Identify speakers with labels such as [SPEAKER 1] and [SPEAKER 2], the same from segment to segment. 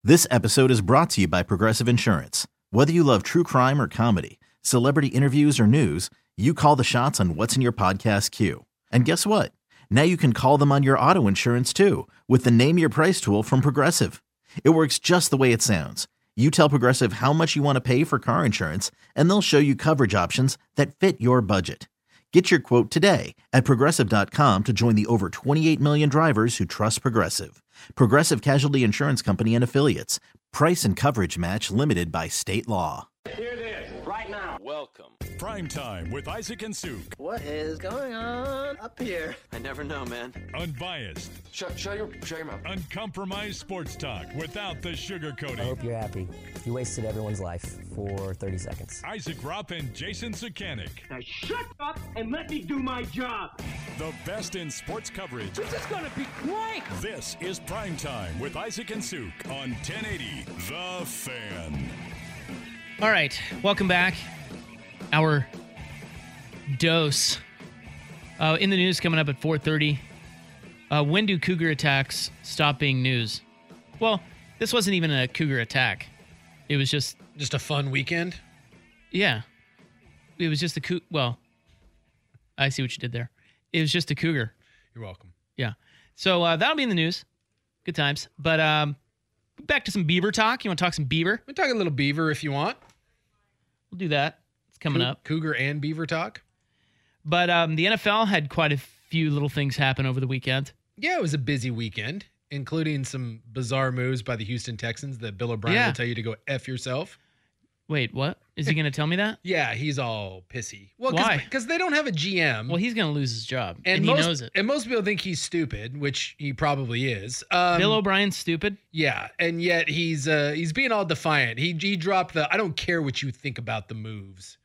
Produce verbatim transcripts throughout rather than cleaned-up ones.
[SPEAKER 1] This episode is brought to you by Progressive Insurance. Whether you love true crime or comedy, celebrity interviews or news, you call the shots on what's in your podcast queue. And guess what? Now you can call them on your auto insurance too with the Name Your Price tool from Progressive. It works just the way it sounds. You tell Progressive how much you want to pay for car insurance, and they'll show you coverage options that fit your budget. Get your quote today at Progressive dot com to join the over twenty-eight million drivers who trust Progressive. Progressive Casualty Insurance Company and Affiliates. Price and coverage match limited by state law.
[SPEAKER 2] Hear this right now.
[SPEAKER 3] Welcome.
[SPEAKER 4] Prime Time with Isaac and Suk.
[SPEAKER 5] What is going on up here?
[SPEAKER 3] I never know, man.
[SPEAKER 4] Unbiased.
[SPEAKER 2] Shut, shut your, shut your mouth.
[SPEAKER 4] Uncompromised sports talk without the sugarcoating.
[SPEAKER 5] I hope you're happy. You wasted everyone's life for thirty seconds.
[SPEAKER 4] Isaac Rupp and Jason Sukanik.
[SPEAKER 6] Now shut up and let me do my job.
[SPEAKER 4] The best in sports coverage.
[SPEAKER 6] This is going to be great.
[SPEAKER 4] This is Prime Time with Isaac and Suk on ten eighty The Fan.
[SPEAKER 7] All right, welcome back. Our dose. Uh, in the news coming up at four thirty. Uh, when do cougar attacks stop being news? Well, this wasn't even a cougar attack. It was just...
[SPEAKER 8] Just a fun weekend?
[SPEAKER 7] Yeah. It was just a cougar... Well, I see what you did there. It was just a cougar.
[SPEAKER 8] You're welcome.
[SPEAKER 7] Yeah. So uh, that'll be in the news. Good times. But um, back to some Beaver talk. You want to talk some Beaver?
[SPEAKER 8] We talk a little Beaver if you want.
[SPEAKER 7] We'll do that. It's coming
[SPEAKER 8] Co-
[SPEAKER 7] up.
[SPEAKER 8] Cougar and Beaver talk.
[SPEAKER 7] But um, the N F L had quite a few little things happen over the weekend.
[SPEAKER 8] Yeah, it was a busy weekend, including some bizarre moves by the Houston Texans that Bill O'Brien
[SPEAKER 7] Yeah.
[SPEAKER 8] will tell you to go F yourself.
[SPEAKER 7] Wait, what? Is he going to tell me that?
[SPEAKER 8] Yeah, he's all pissy. Well,
[SPEAKER 7] Why?
[SPEAKER 8] Because they don't have a G M.
[SPEAKER 7] Well, he's going to lose his job, and,
[SPEAKER 8] and
[SPEAKER 7] he
[SPEAKER 8] most,
[SPEAKER 7] knows it.
[SPEAKER 8] And most people think he's stupid, which he probably is. Um,
[SPEAKER 7] Bill O'Brien's stupid?
[SPEAKER 8] Yeah, and yet he's uh, he's being all defiant. He he dropped the I don't care what you think about the moves.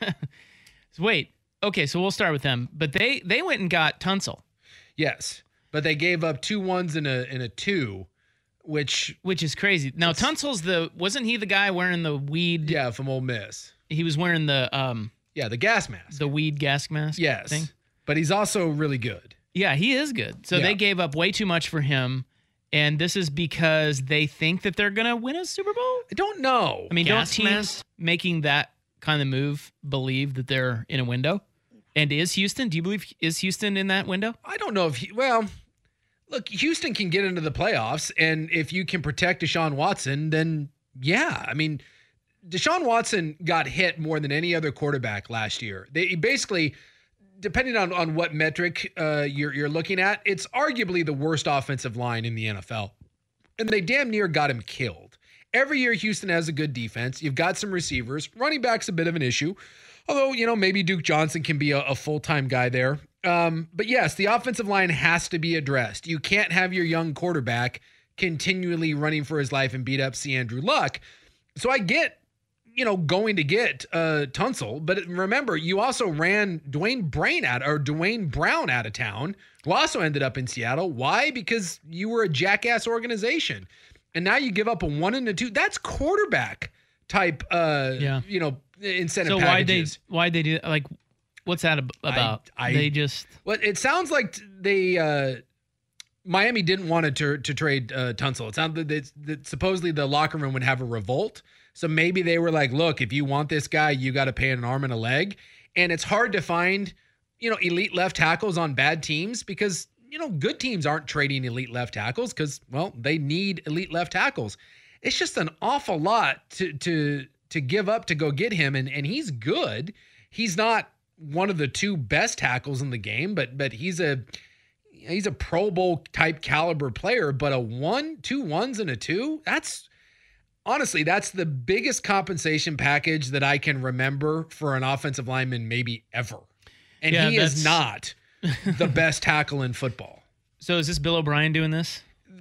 [SPEAKER 7] Wait, okay, so we'll start with them. But they they went and got Tunsil,
[SPEAKER 8] Yes, but they gave up two ones and a and a two, which
[SPEAKER 7] which is crazy. Now Tunsil's the wasn't he the guy wearing the weed?
[SPEAKER 8] yeah, from Ole Miss.
[SPEAKER 7] He was wearing the um
[SPEAKER 8] Yeah, the gas mask.
[SPEAKER 7] the weed gas mask.
[SPEAKER 8] Yes,
[SPEAKER 7] thing.
[SPEAKER 8] but he's also really good.
[SPEAKER 7] Yeah, he is good. So
[SPEAKER 8] Yeah.
[SPEAKER 7] they gave up way too much for him, and this is because they think that they're gonna win a Super Bowl.
[SPEAKER 8] I don't know.
[SPEAKER 7] I mean,
[SPEAKER 8] gas
[SPEAKER 7] don't teams making that kind of move believe that they're in a window? And is Houston? Do you believe is Houston in that window?
[SPEAKER 8] I don't know if he, well, look, Houston can get into the playoffs, and if you can protect Deshaun Watson, then yeah. I mean, Deshaun Watson got hit more than any other quarterback last year. They basically, depending on, on what metric uh, you're you're looking at, it's arguably the worst offensive line in the N F L, and they damn near got him killed. Every year, Houston has a good defense. You've got some receivers. Running back's a bit of an issue. Although, you know, maybe Duke Johnson can be a, a full-time guy there. Um, but yes, the offensive line has to be addressed. You can't have your young quarterback continually running for his life and beat up C. Andrew Luck. So I get, you know, going to get uh, Tunsil. But remember, you also ran Dwayne Brain out or Dwayne Brown out of town, who also ended up in Seattle. Why? Because you were a jackass organization. And now you give up a one and a two. That's quarterback type, uh,
[SPEAKER 7] Yeah.
[SPEAKER 8] you know, incentive
[SPEAKER 7] So why they
[SPEAKER 8] packages.
[SPEAKER 7] why they do like what's that ab- about?
[SPEAKER 8] I- I-
[SPEAKER 7] they just
[SPEAKER 8] Well, it sounds like t- they uh, Miami didn't want to to, to trade uh, Tunsil. It sounded that, that supposedly the locker room would have a revolt. So maybe they were like, "Look, if you want this guy, you got to pay an arm and a leg." And it's hard to find, you know, elite left tackles on bad teams because you know good teams aren't trading elite left tackles because well they need elite left tackles. It's just an awful lot to to to give up to go get him, and and he's good. He's not one of the two best tackles in the game, but but he's a he's a Pro Bowl type caliber player. But a one, two ones, and a two, that's honestly that's the biggest compensation package that I can remember for an offensive lineman maybe ever. And
[SPEAKER 7] Yeah,
[SPEAKER 8] he is
[SPEAKER 7] that's-
[SPEAKER 8] not the best tackle in football.
[SPEAKER 7] so is this Bill O'Brien doing this?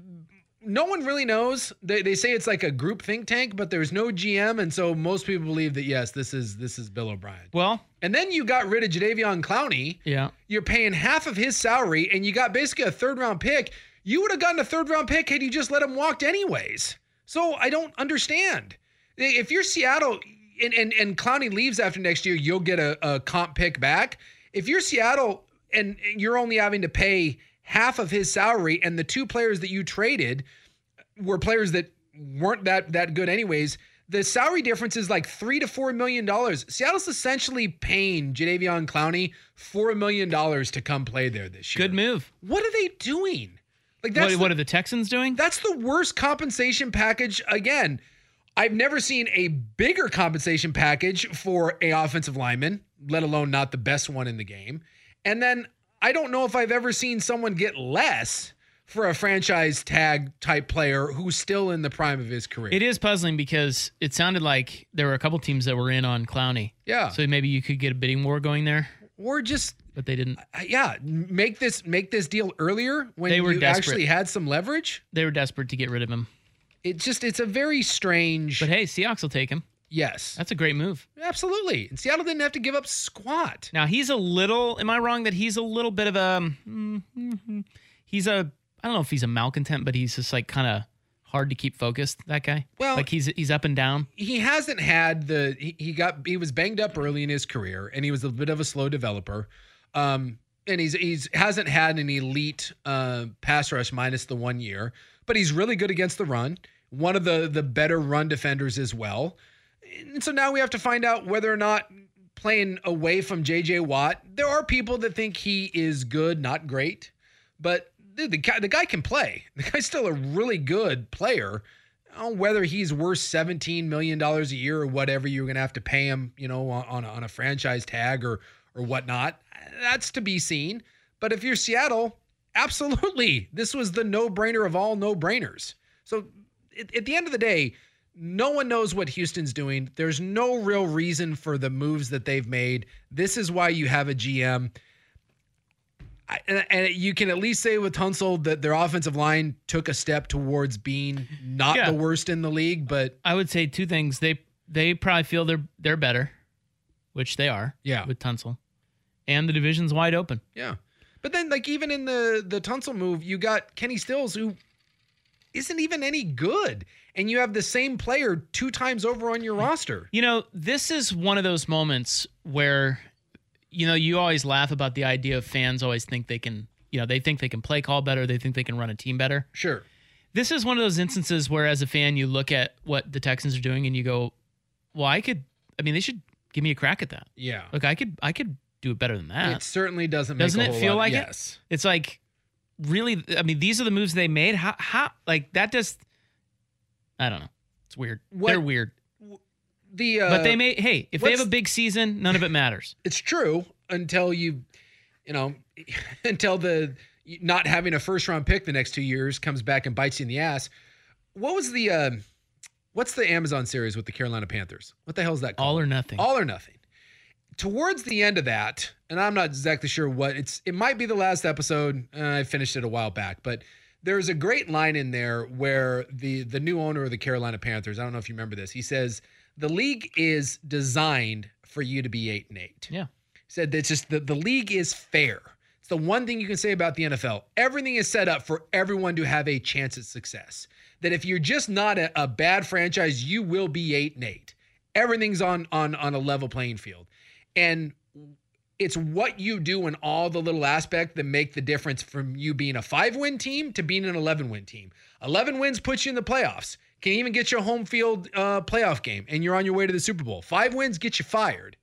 [SPEAKER 8] No one really knows. They they say it's like a group think tank, but there's no G M, and so most people believe that yes, this is this is Bill O'Brien.
[SPEAKER 7] Well,
[SPEAKER 8] And then you got rid of Jadeveon Clowney.
[SPEAKER 7] yeah.
[SPEAKER 8] You're paying half of his salary, and you got basically a third round pick. You would have gotten a third round pick had you just let him walk anyways. So I don't understand. If you're Seattle and and, and Clowney leaves after next year, you'll get a, a comp pick back. If you're Seattle and you're only having to pay half of his salary, and the two players that you traded were players that weren't that that good anyways. The salary difference is like three to four million dollars. Seattle's essentially paying Jadeveon Clowney four million dollars to come play there this year.
[SPEAKER 7] Good move.
[SPEAKER 8] What are they doing? Like that's
[SPEAKER 7] What,
[SPEAKER 8] the,
[SPEAKER 7] what are the Texans doing?
[SPEAKER 8] that's the worst compensation package. Again, I've never seen a bigger compensation package for a offensive lineman, let alone not the best one in the game. And then I don't know if I've ever seen someone get less for a franchise tag type player who's still in the prime of his career.
[SPEAKER 7] It is puzzling because it sounded like there were a couple teams that were in on Clowney.
[SPEAKER 8] Yeah.
[SPEAKER 7] So maybe you could get a bidding war going there,
[SPEAKER 8] Or just,
[SPEAKER 7] but they didn't.
[SPEAKER 8] uh, yeah, make this make this deal earlier when
[SPEAKER 7] They were
[SPEAKER 8] you
[SPEAKER 7] desperate.
[SPEAKER 8] actually had some leverage.
[SPEAKER 7] They were desperate to get rid of him.
[SPEAKER 8] It just, it's a very strange.
[SPEAKER 7] But hey, Seahawks will take him.
[SPEAKER 8] Yes,
[SPEAKER 7] That's a great move.
[SPEAKER 8] absolutely. And Seattle didn't have to give up squat.
[SPEAKER 7] Now he's a little. Am I wrong that he's a little bit of a? mm, mm, mm, He's a. I don't know if he's a malcontent, but he's just like kind of hard to keep focused. That guy.
[SPEAKER 8] Well-
[SPEAKER 7] like he's he's up and down.
[SPEAKER 8] He hasn't had the he, he got he was banged up early in his career, and he was a bit of a slow developer. Um, and he's he's hasn't had an elite uh, pass rush minus the one year, but he's really good against the run. One of the the better run defenders as well. And so now we have to find out whether or not playing away from J J Watt. There are people that think he is good, not great, but the, the guy the guy can play. The guy's still a really good player. Oh, whether he's worth seventeen million dollars a year or whatever you're going to have to pay him, you know, on, on, a, on a franchise tag or or whatnot, that's to be seen. But if you're Seattle, absolutely, this was the no-brainer of all no-brainers. So at, at the end of the day, no one knows what Houston's doing. There's no real reason for the moves that they've made. This is why you have a G M. I, and, and you can at least say with Tunsil that their offensive line took a step towards being not
[SPEAKER 7] Yeah.
[SPEAKER 8] the worst in the league, but
[SPEAKER 7] I would say two things. They they probably feel they're they're better, which they are.
[SPEAKER 8] Yeah.
[SPEAKER 7] With Tunsil, and the division's wide open.
[SPEAKER 8] yeah. But then, like, even in the the Tunsil move, you got Kenny Stills, who isn't even any good, and you have the same player two times over on your roster.
[SPEAKER 7] You know, this is one of those moments where, you know, you always laugh about the idea of fans always think they can, you know, they think they can play call better. They think they can run a team better.
[SPEAKER 8] Sure.
[SPEAKER 7] This is one of those instances where, as a fan, you look at what the Texans are doing and you go, well, I could, I mean, they should give me a crack at that.
[SPEAKER 8] Yeah.
[SPEAKER 7] Look, I could, I could do it better than that.
[SPEAKER 8] It certainly doesn't make
[SPEAKER 7] Doesn't
[SPEAKER 8] a
[SPEAKER 7] it
[SPEAKER 8] whole
[SPEAKER 7] feel
[SPEAKER 8] lot-
[SPEAKER 7] like
[SPEAKER 8] yes.
[SPEAKER 7] it? It's like, really, I mean, these are the moves they made. How, how, like, that just, I don't know. It's weird.
[SPEAKER 8] What-
[SPEAKER 7] They're weird.
[SPEAKER 8] The uh,
[SPEAKER 7] But they may, hey, if they have
[SPEAKER 8] what's-
[SPEAKER 7] a big season, none of it matters.
[SPEAKER 8] it's true until you, you know, until the not having a first round pick the next two years comes back and bites you in the ass. What was the, uh, what's the Amazon series with the Carolina Panthers? What the hell is that called?
[SPEAKER 7] All or nothing.
[SPEAKER 8] All or Nothing. Towards the end of that, and I'm not exactly sure what it's, it might be the last episode. Uh, I finished it a while back, but there's a great line in there where the the new owner of the Carolina Panthers, I don't know if you remember this, he says the league is designed for you to be eight and eight.
[SPEAKER 7] Yeah.
[SPEAKER 8] He said it's just the the league is fair. It's the one thing you can say about the N F L. Everything is set up for everyone to have a chance at success. That if you're just not a, a bad franchise, you will be eight and eight. Everything's on on on a level playing field. And it's what you do in all the little aspects that make the difference from you being a five-win team to being an eleven-win team. eleven wins puts you in the playoffs. Can even get you a home field uh, playoff game, and you're on your way to the Super Bowl. Five wins get you fired.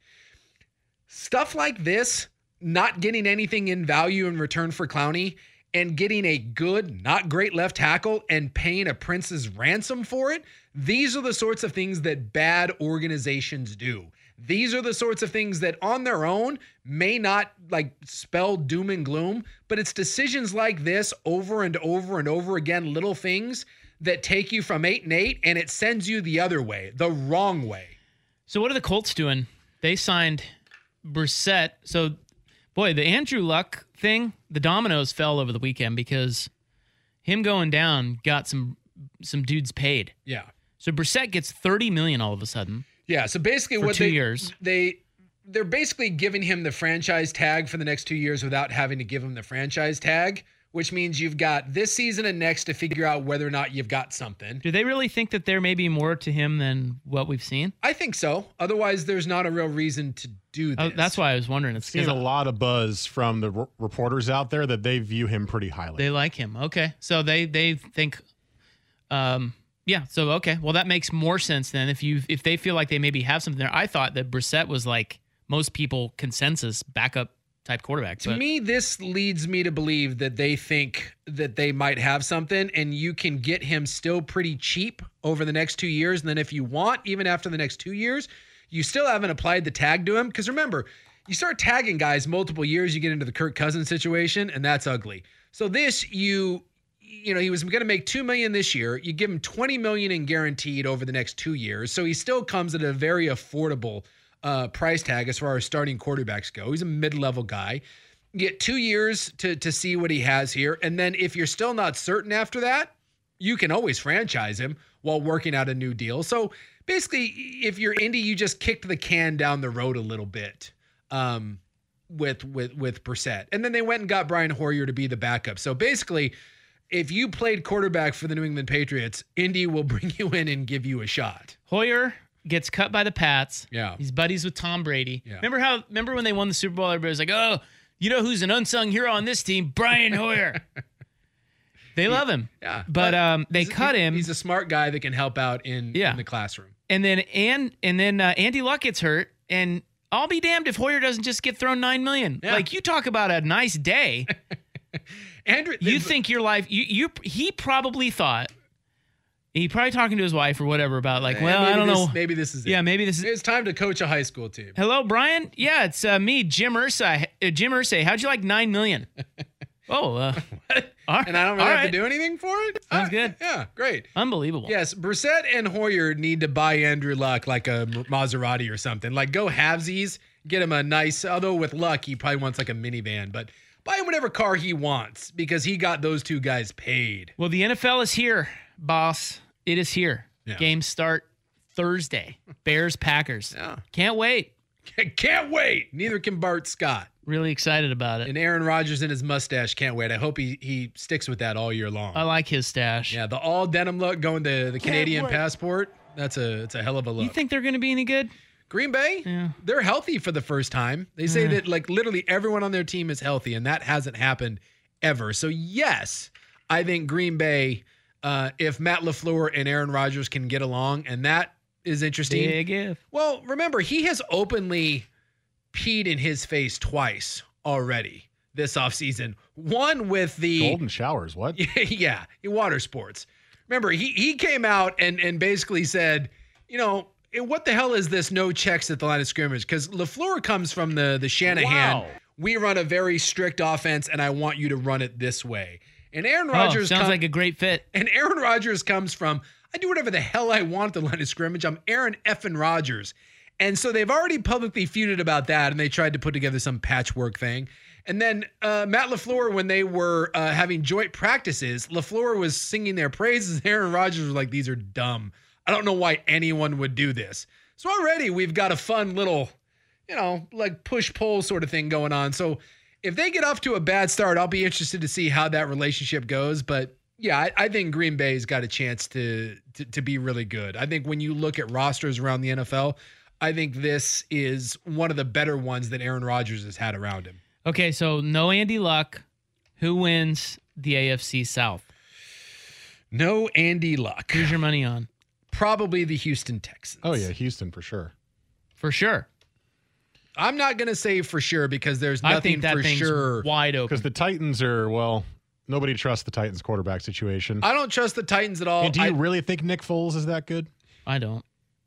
[SPEAKER 8] Stuff like this, not getting anything in value in return for Clowney, and getting a good, not great left tackle and paying a prince's ransom for it, these are the sorts of things that bad organizations do. These are the sorts of things that on their own may not like spell doom and gloom, but it's decisions like this over and over and over again, little things that take you from eight and eight and it sends you the other way, the wrong way.
[SPEAKER 7] So what are the Colts doing? They signed Brissett. So, boy, the Andrew Luck thing, the dominoes fell over the weekend because him going down got some some dudes paid.
[SPEAKER 8] Yeah.
[SPEAKER 7] So Brissett gets thirty million dollars all of a sudden.
[SPEAKER 8] Yeah, so basically
[SPEAKER 7] For
[SPEAKER 8] what
[SPEAKER 7] two
[SPEAKER 8] they,
[SPEAKER 7] years.
[SPEAKER 8] they they're basically giving him the franchise tag for the next two years without having to give him the franchise tag, which means you've got this season and next to figure out whether or not you've got something.
[SPEAKER 7] Do they really think that there may be more to him than what we've seen?
[SPEAKER 8] I think so. Otherwise, there's not a real reason to do this.
[SPEAKER 7] Oh, that's why I was wondering. It's
[SPEAKER 3] Seen
[SPEAKER 7] because
[SPEAKER 3] a lot of buzz from the r- reporters out there that they view him pretty highly.
[SPEAKER 7] they like him. Okay, so they they think, um, Yeah. So okay. Well, that makes more sense then. If you if they feel like they maybe have something there, I thought that Brissett was like most people consensus backup type quarterback.
[SPEAKER 8] To
[SPEAKER 7] but.
[SPEAKER 8] me, this leads me to believe that they think that they might have something, and you can get him still pretty cheap over the next two years. And then if you want, even after the next two years, you still haven't applied the tag to him. Because remember, you start tagging guys multiple years, you get into the Kirk Cousins situation, and that's ugly. So this, you, you know, he was going to make two million dollars this year. You give him twenty million dollars in guaranteed over the next two years. So he still comes at a very affordable Uh, price tag as far as starting quarterbacks go. He's a mid-level guy. You get two years to to see what he has here. And then if you're still not certain after that, you can always franchise him while working out a new deal. So basically, if you're Indy, you just kicked the can down the road a little bit um, with, with, with Brissett. And then they went and got Brian Hoyer to be the backup. So basically, if you played quarterback for the New England Patriots, Indy will bring you in and give you a shot.
[SPEAKER 7] Hoyer gets cut by the Pats.
[SPEAKER 8] Yeah.
[SPEAKER 7] He's buddies with Tom Brady.
[SPEAKER 8] Yeah.
[SPEAKER 7] Remember how remember when they won the Super Bowl, everybody was like, oh, you know who's an unsung hero on this team? Brian Hoyer. They love him.
[SPEAKER 8] Yeah.
[SPEAKER 7] But um they
[SPEAKER 8] He's-
[SPEAKER 7] cut him.
[SPEAKER 8] He's a smart guy that can help out in,
[SPEAKER 7] Yeah.
[SPEAKER 8] in the classroom.
[SPEAKER 7] And then and and then uh, Andy Luck gets hurt, and I'll be damned if Hoyer doesn't just get thrown nine million.
[SPEAKER 8] Yeah.
[SPEAKER 7] Like, you talk about a nice day.
[SPEAKER 8] Andrew,
[SPEAKER 7] You think your life you you he probably thought he probably talking to his wife or whatever about like, well,
[SPEAKER 8] maybe
[SPEAKER 7] I don't
[SPEAKER 8] this,
[SPEAKER 7] know.
[SPEAKER 8] Maybe this is it.
[SPEAKER 7] Yeah, maybe this is
[SPEAKER 8] It's time to coach a high school team.
[SPEAKER 7] Hello, Brian. Yeah, it's uh, me, Jim Irsay. Uh, Jim Irsay, how'd you like nine million? Oh, uh, all right.
[SPEAKER 8] And I don't really
[SPEAKER 7] all
[SPEAKER 8] have
[SPEAKER 7] right.
[SPEAKER 8] to do anything for it?
[SPEAKER 7] Sounds
[SPEAKER 8] Ah,
[SPEAKER 7] good.
[SPEAKER 8] Yeah, great.
[SPEAKER 7] Unbelievable.
[SPEAKER 8] Yes, Brissett and Hoyer need to buy Andrew Luck like a Maserati or something. Like, go halvesies, get him a nice, although with Luck, he probably wants like a minivan, but buy him whatever car he wants because he got those two guys paid.
[SPEAKER 7] Well, the N F L is here, boss. It is here.
[SPEAKER 8] Yeah.
[SPEAKER 7] Games start Thursday. Bears, Packers.
[SPEAKER 8] Yeah.
[SPEAKER 7] Can't wait.
[SPEAKER 8] Can't wait. Neither can Bart Scott.
[SPEAKER 7] Really excited about it.
[SPEAKER 8] And Aaron Rodgers and his mustache can't wait. I hope he he sticks with that all year long.
[SPEAKER 7] I like his stash.
[SPEAKER 8] Yeah, the all denim look going to the Canadian
[SPEAKER 7] wait.
[SPEAKER 8] passport. That's a it's a hell of a look.
[SPEAKER 7] You think they're going to be any good?
[SPEAKER 8] Green Bay?
[SPEAKER 7] Yeah.
[SPEAKER 8] They're healthy for the first time. They say
[SPEAKER 7] Yeah.
[SPEAKER 8] that like literally everyone on their team is healthy, and that hasn't happened ever. So yes, I think Green Bay, uh, if Matt LaFleur and Aaron Rodgers can get along, and that is interesting.
[SPEAKER 7] Big if.
[SPEAKER 8] Well, remember, he has openly peed in his face twice already this offseason. One with the
[SPEAKER 3] Golden showers. What?
[SPEAKER 8] yeah, water sports. Remember, he he came out and and basically said, you know, what the hell is this no checks at the line of scrimmage? Because LaFleur comes from the the Shanahan.
[SPEAKER 3] Wow.
[SPEAKER 8] We run a very strict offense, and I want you to run it this way. And Aaron
[SPEAKER 7] Oh,
[SPEAKER 8] Rodgers
[SPEAKER 7] sounds
[SPEAKER 8] come-
[SPEAKER 7] like a great fit.
[SPEAKER 8] and Aaron Rodgers comes from, I do whatever the hell I want at the line of scrimmage. I'm Aaron effing Rodgers. And so they've already publicly feuded about that, and they tried to put together some patchwork thing. And then uh, Matt LaFleur, when they were uh, having joint practices, LaFleur was singing their praises, and Aaron Rodgers was like, these are dumb. I don't know why anyone would do this. So already we've got a fun little, you know, like push-pull sort of thing going on. So if they get off to a bad start, I'll be interested to see how that relationship goes. But yeah, I, I think Green Bay's got a chance to, to to be really good. I think when you look at rosters around the N F L, I think this is one of the better ones that Aaron Rodgers has had around him.
[SPEAKER 7] Okay, so no Andy Luck. Who wins the A F C South?
[SPEAKER 8] No Andy Luck.
[SPEAKER 7] Who's your money on?
[SPEAKER 8] Probably the Houston Texans.
[SPEAKER 3] Oh yeah, Houston for sure.
[SPEAKER 7] For sure.
[SPEAKER 8] I'm not going to say for sure because there's
[SPEAKER 7] I
[SPEAKER 8] nothing
[SPEAKER 7] think that
[SPEAKER 8] for
[SPEAKER 7] thing's
[SPEAKER 8] sure.
[SPEAKER 7] wide open.
[SPEAKER 3] Because the Titans are, well, nobody trusts the Titans quarterback situation.
[SPEAKER 8] I don't trust the Titans at all.
[SPEAKER 3] And do you
[SPEAKER 8] I-
[SPEAKER 3] really think Nick Foles is that good?
[SPEAKER 7] I don't.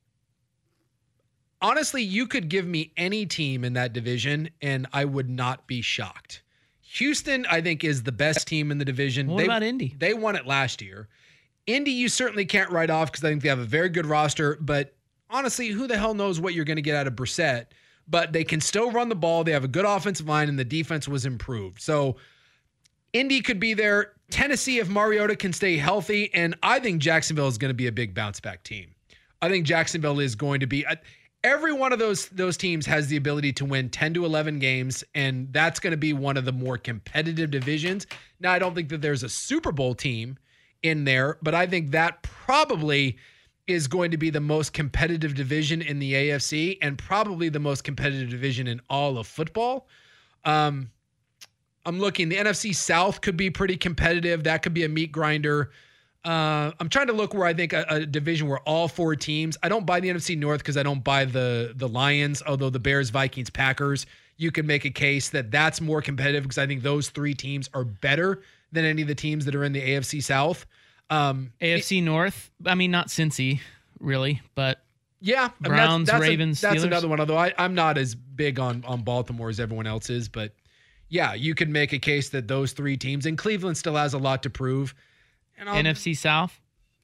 [SPEAKER 8] honestly, you could give me any team in that division and I would not be shocked. Houston, I think, is the best team in the division.
[SPEAKER 7] What
[SPEAKER 8] they,
[SPEAKER 7] about Indy?
[SPEAKER 8] They won it last year. Indy, you certainly can't write off because I think they have a very good roster. But honestly, who the hell knows what you're going to get out of Brissett? But they can still run the ball. They have a good offensive line, and the defense was improved. So Indy could be there. Tennessee, if Mariota can stay healthy. And I think Jacksonville is going to be a big bounce-back team. I think Jacksonville is going to be – every one of those those teams has the ability to win ten to eleven games, and that's going to be one of the more competitive divisions. Now, I don't think that there's a Super Bowl team in there, but I think that probably is going to be the most competitive division in the A F C and probably the most competitive division in all of football. Um, I'm looking, the N F C South could be pretty competitive. That could be a meat grinder. Uh, I'm trying to look where I think a, a division where all four teams. I don't buy the N F C North because I don't buy the the Lions. Although the Bears, Vikings, Packers, you can make a case that that's more competitive because I think those three teams are better than any of the teams that are in the A F C South. Um,
[SPEAKER 7] A F C it, North. I mean, not Cincy, really, but
[SPEAKER 8] yeah, I mean,
[SPEAKER 7] Browns,
[SPEAKER 8] that's, that's
[SPEAKER 7] Ravens,
[SPEAKER 8] a, that's
[SPEAKER 7] Steelers.
[SPEAKER 8] another one. Although I, I'm not as big on on Baltimore as everyone else is, but yeah, you can make a case that those three teams, and Cleveland still has a lot to prove. And
[SPEAKER 7] N F C South?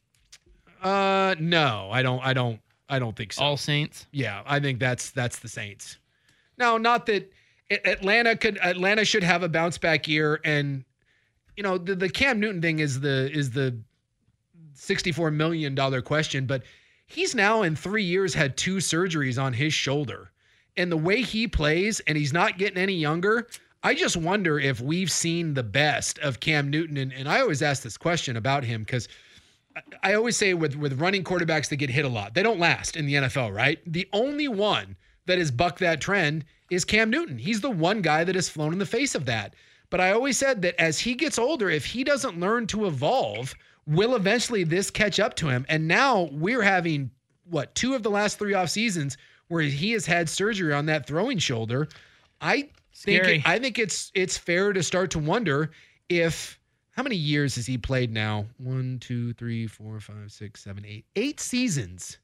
[SPEAKER 8] Uh, no, I don't. I don't. I don't think so.
[SPEAKER 7] All Saints?
[SPEAKER 8] Yeah, I think that's that's the Saints. Now, not that Atlanta could. Atlanta should have a bounce back year, and you know the, the Cam Newton thing is the is the sixty-four million dollars question, but he's now in three years had two surgeries on his shoulder, and the way he plays, and he's not getting any younger. I just wonder if we've seen the best of Cam Newton. And, and I always ask this question about him because I, I always say with, with running quarterbacks that get hit a lot, they don't last in the N F L, right? The only one that has bucked that trend is Cam Newton. He's the one guy that has flown in the face of that. But I always said that as he gets older, if he doesn't learn to evolve, will eventually this catch up to him. And now we're having, what, two of the last three off seasons where he has had surgery on that throwing shoulder. I Think it, I think it's it's fair to start to wonder if how many years has he played now? One, two, three, four, five, six, seven, eight, eight seasons.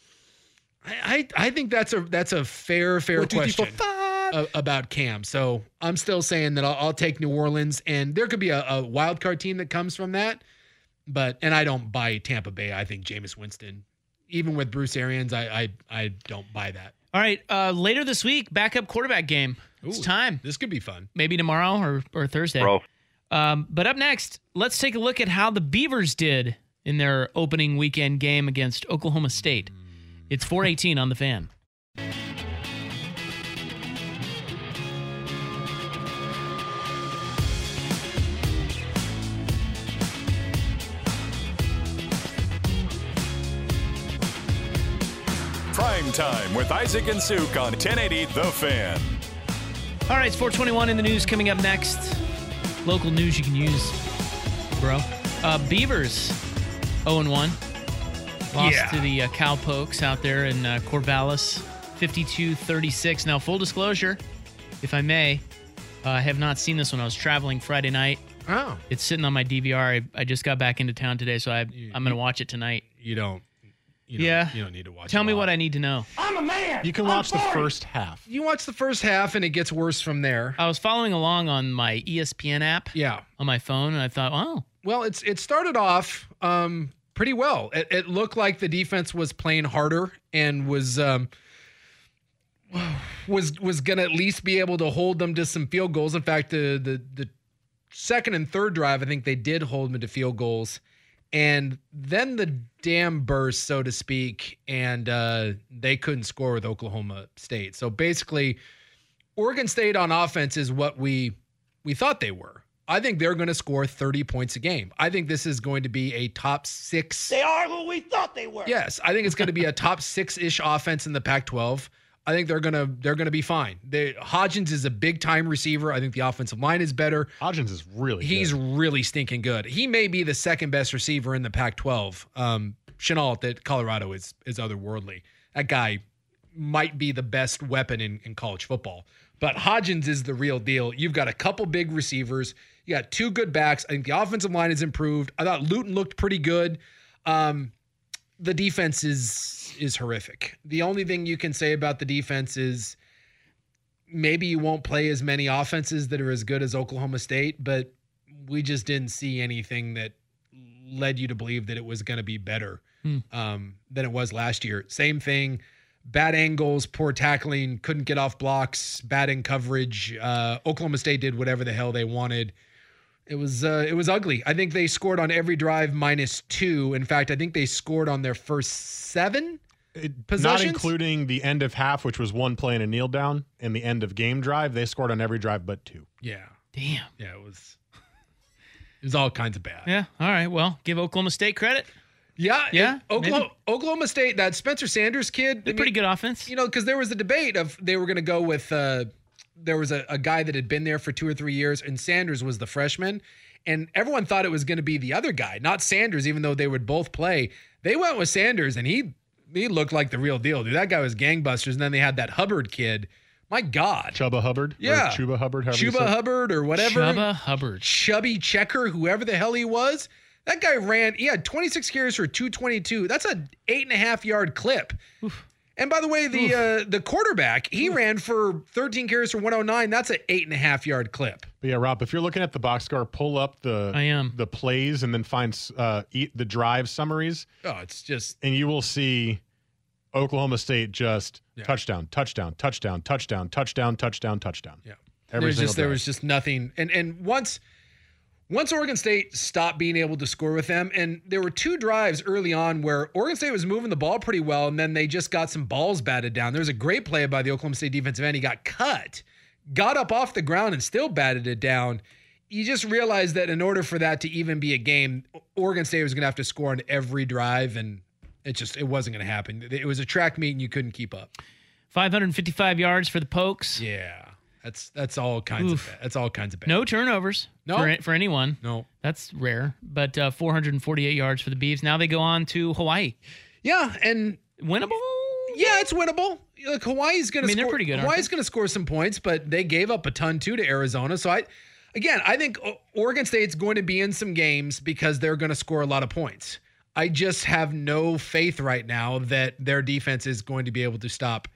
[SPEAKER 8] I I, I think that's a that's a fair fair
[SPEAKER 3] One, two,
[SPEAKER 8] question
[SPEAKER 3] three, four, five.
[SPEAKER 8] about Cam. So I'm still saying that I'll, I'll take New Orleans, and there could be a, a wild card team that comes from that. But and I don't buy Tampa Bay. I think Jameis Winston, even with Bruce Arians, I I I don't buy that.
[SPEAKER 7] All right, uh, later this week, backup quarterback game. It's
[SPEAKER 8] Ooh,
[SPEAKER 7] time.
[SPEAKER 8] This could be fun.
[SPEAKER 7] Maybe tomorrow or, or Thursday.
[SPEAKER 2] Bro.
[SPEAKER 7] Um, but up next, let's take a look at how the Beavers did in their opening weekend game against Oklahoma State. It's four eighteen on the Fan.
[SPEAKER 4] Prime Time with Isaac and Suk on ten eighty The Fan.
[SPEAKER 7] All right, it's four twenty-one in the news. Coming up next, local news you can use, bro. Uh, Beavers, oh and one. Lost
[SPEAKER 8] Yeah.
[SPEAKER 7] to the uh, Cowpokes out there in uh, Corvallis, fifty-two thirty-six. Now, full disclosure, if I may, uh, I have not seen this when I was traveling Friday night.
[SPEAKER 8] Oh,
[SPEAKER 7] It's sitting on my D V R. I, I just got back into town today, so I,
[SPEAKER 8] You-
[SPEAKER 7] I'm going to watch it tonight.
[SPEAKER 8] you don't. You don't
[SPEAKER 7] Yeah.
[SPEAKER 8] You don't need to watch.
[SPEAKER 7] Tell
[SPEAKER 8] a
[SPEAKER 7] me
[SPEAKER 8] lot.
[SPEAKER 7] what I need to know.
[SPEAKER 6] I'm a man.
[SPEAKER 3] You can
[SPEAKER 6] I'm
[SPEAKER 3] watch the
[SPEAKER 6] forty.
[SPEAKER 3] first half.
[SPEAKER 8] You watch the first half, and it gets worse from there.
[SPEAKER 7] I was following along on my E S P N app
[SPEAKER 8] Yeah.
[SPEAKER 7] on my phone, and I thought, oh,
[SPEAKER 8] Well, it's it started off um, pretty well. It, it looked like the defense was playing harder and was um, was was going to at least be able to hold them to some field goals. In fact, the the the second and third drive, I think they did hold them to field goals, and then the dam burst, so to speak, and uh, they couldn't score with Oklahoma State. So basically, Oregon State on offense is what we we thought they were. I think they're going to score thirty points a game. I think this is going to be a top six.
[SPEAKER 6] They are who we thought they were.
[SPEAKER 8] Yes, I think it's going to be a top six-ish offense in the Pac twelve. I think they're gonna they're gonna be fine. They, Hodgins is a big time receiver. I think the offensive line is better.
[SPEAKER 3] Hodgins is really
[SPEAKER 8] He's
[SPEAKER 3] good.
[SPEAKER 8] really stinking good. He may be the second best receiver in the Pac twelve. Um, Chenault at Colorado is is otherworldly. That guy might be the best weapon in, in college football. But Hodgins is the real deal. You've got a couple big receivers. You got two good backs. I think the offensive line has improved. I thought Luton looked pretty good. Um, the defense is is horrific. The only thing you can say about the defense is maybe you won't play as many offenses that are as good as Oklahoma State, but we just didn't see anything that led you to believe that it was going to be better
[SPEAKER 7] Hmm.
[SPEAKER 8] um, than it was last year. Same thing. Bad angles, poor tackling, couldn't get off blocks, bad in coverage. Uh, Oklahoma State did whatever the hell they wanted. It was uh, it was ugly. I think they scored on every drive minus two. In fact, I think they scored on their first seven
[SPEAKER 3] It- not
[SPEAKER 8] possessions?
[SPEAKER 3] including the end of half, which was one play and a kneel down, and the end of game drive. They scored on every drive but two.
[SPEAKER 8] Yeah,
[SPEAKER 7] damn.
[SPEAKER 8] yeah, it was. It was all kinds of bad.
[SPEAKER 7] Yeah. All right. Well, give Oklahoma State credit.
[SPEAKER 8] Yeah,
[SPEAKER 7] Yeah,
[SPEAKER 8] it- Oklahoma, Oklahoma State, that Spencer Sanders kid,
[SPEAKER 7] They're
[SPEAKER 8] I
[SPEAKER 7] pretty
[SPEAKER 8] mean,
[SPEAKER 7] good offense.
[SPEAKER 8] You know, because there was a debate of they were going to go with. Uh, there was a, a guy that had been there for two or three years, and Sanders was the freshman, and everyone thought it was going to be the other guy, not Sanders, even though they would both play. They went with Sanders, and he he looked like the real deal, dude. That guy was gangbusters, and then they had that Hubbard kid. My God.
[SPEAKER 3] Chuba Hubbard?
[SPEAKER 8] Yeah.
[SPEAKER 3] Or Chuba Hubbard? however you say
[SPEAKER 8] Chuba
[SPEAKER 3] it.
[SPEAKER 8] Hubbard or whatever.
[SPEAKER 7] Chuba Hubbard.
[SPEAKER 8] Chubby Checker, whoever the hell he was. That guy ran, he had twenty-six carries for two twenty-two. That's a eight and a half yard clip. Oof. And by the way, the uh, the quarterback, he Oof. ran for thirteen carries for one oh nine. That's an eight and a half yard clip.
[SPEAKER 3] But yeah, Rob, if you're looking at the box score, pull up the
[SPEAKER 7] I am.
[SPEAKER 3] the plays and then find uh, eat the drive summaries.
[SPEAKER 8] Oh, it's just.
[SPEAKER 3] And you will see Oklahoma State just
[SPEAKER 8] yeah.
[SPEAKER 3] touchdown, touchdown, touchdown, touchdown, touchdown, touchdown, touchdown.
[SPEAKER 8] Yeah.
[SPEAKER 3] Every
[SPEAKER 8] There's
[SPEAKER 3] single
[SPEAKER 8] just, there
[SPEAKER 3] drive.
[SPEAKER 8] was just nothing. And and once once Oregon State stopped being able to score with them, and there were two drives early on where Oregon State was moving the ball pretty well, and then they just got some balls batted down. There was a great play by the Oklahoma State defensive end. He got cut, got up off the ground, and still batted it down. You just realized that in order for that to even be a game, Oregon State was going to have to score on every drive, and it just it wasn't going to happen. It was a track meet, and you couldn't keep up.
[SPEAKER 7] five hundred fifty-five yards for the Pokes.
[SPEAKER 8] Yeah. That's that's all kinds
[SPEAKER 7] Oof.
[SPEAKER 8] of bad. That's all kinds of bad.
[SPEAKER 7] No turnovers
[SPEAKER 8] No.
[SPEAKER 7] for, for anyone.
[SPEAKER 8] No.
[SPEAKER 7] That's rare. But uh, four hundred forty-eight yards for the Beavs. Now they go on to Hawaii.
[SPEAKER 8] Yeah, and
[SPEAKER 7] Winnable?
[SPEAKER 8] yeah, it's winnable. Like Hawaii's going
[SPEAKER 7] I
[SPEAKER 8] to
[SPEAKER 7] mean,
[SPEAKER 8] score.
[SPEAKER 7] they're pretty good, aren't
[SPEAKER 8] Hawaii's going to score some points, but they gave up a ton too to Arizona. So I, again, I think Oregon State's going to be in some games because they're going to score a lot of points. I just have no faith right now that their defense is going to be able to stop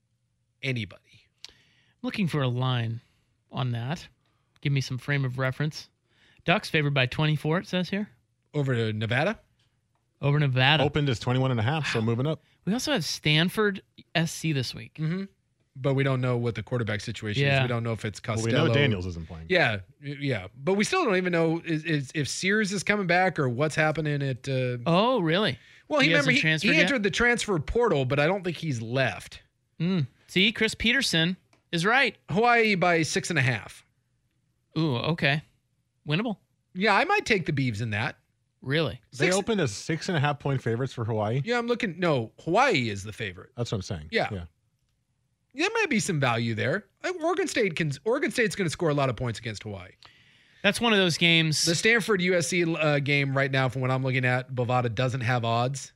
[SPEAKER 8] anybody.
[SPEAKER 7] Looking for a line on that. Give me some frame of reference. Ducks favored by twenty-four, it says here.
[SPEAKER 8] Over to Nevada?
[SPEAKER 7] Over Nevada.
[SPEAKER 3] Opened as twenty-one and a half, so moving up.
[SPEAKER 7] We also have Stanford S C this week.
[SPEAKER 8] Mm-hmm. But we don't know what the quarterback situation
[SPEAKER 7] Yeah.
[SPEAKER 8] is. We don't know if it's
[SPEAKER 3] Well,
[SPEAKER 8] Costello.
[SPEAKER 3] we know Daniels isn't playing.
[SPEAKER 8] Yeah, yeah. But we still don't even know is, is, if Sears is coming back or what's happening at... Uh,
[SPEAKER 7] Oh, really?
[SPEAKER 8] well, he,
[SPEAKER 7] he
[SPEAKER 8] remember
[SPEAKER 7] hasn't
[SPEAKER 8] he,
[SPEAKER 7] transferred
[SPEAKER 8] he
[SPEAKER 7] yet?
[SPEAKER 8] entered the transfer portal, but I don't think he's left.
[SPEAKER 7] Mm. See, Chris Peterson is right.
[SPEAKER 8] Hawaii by six and a half.
[SPEAKER 7] Ooh, okay. Winnable.
[SPEAKER 8] Yeah, I might take the Beavs in that.
[SPEAKER 7] Really?
[SPEAKER 3] They
[SPEAKER 8] Six-
[SPEAKER 3] opened as six and a half point favorites for Hawaii.
[SPEAKER 8] Yeah, I'm looking. No, Hawaii is the favorite.
[SPEAKER 3] That's what I'm saying.
[SPEAKER 8] Yeah.
[SPEAKER 3] yeah.
[SPEAKER 8] There might be some value there. I- Oregon State can. Oregon State's going to score a lot of points against Hawaii.
[SPEAKER 7] That's one of those games.
[SPEAKER 8] The Stanford U S C uh, game right now, from what I'm looking at, Bovada doesn't have odds.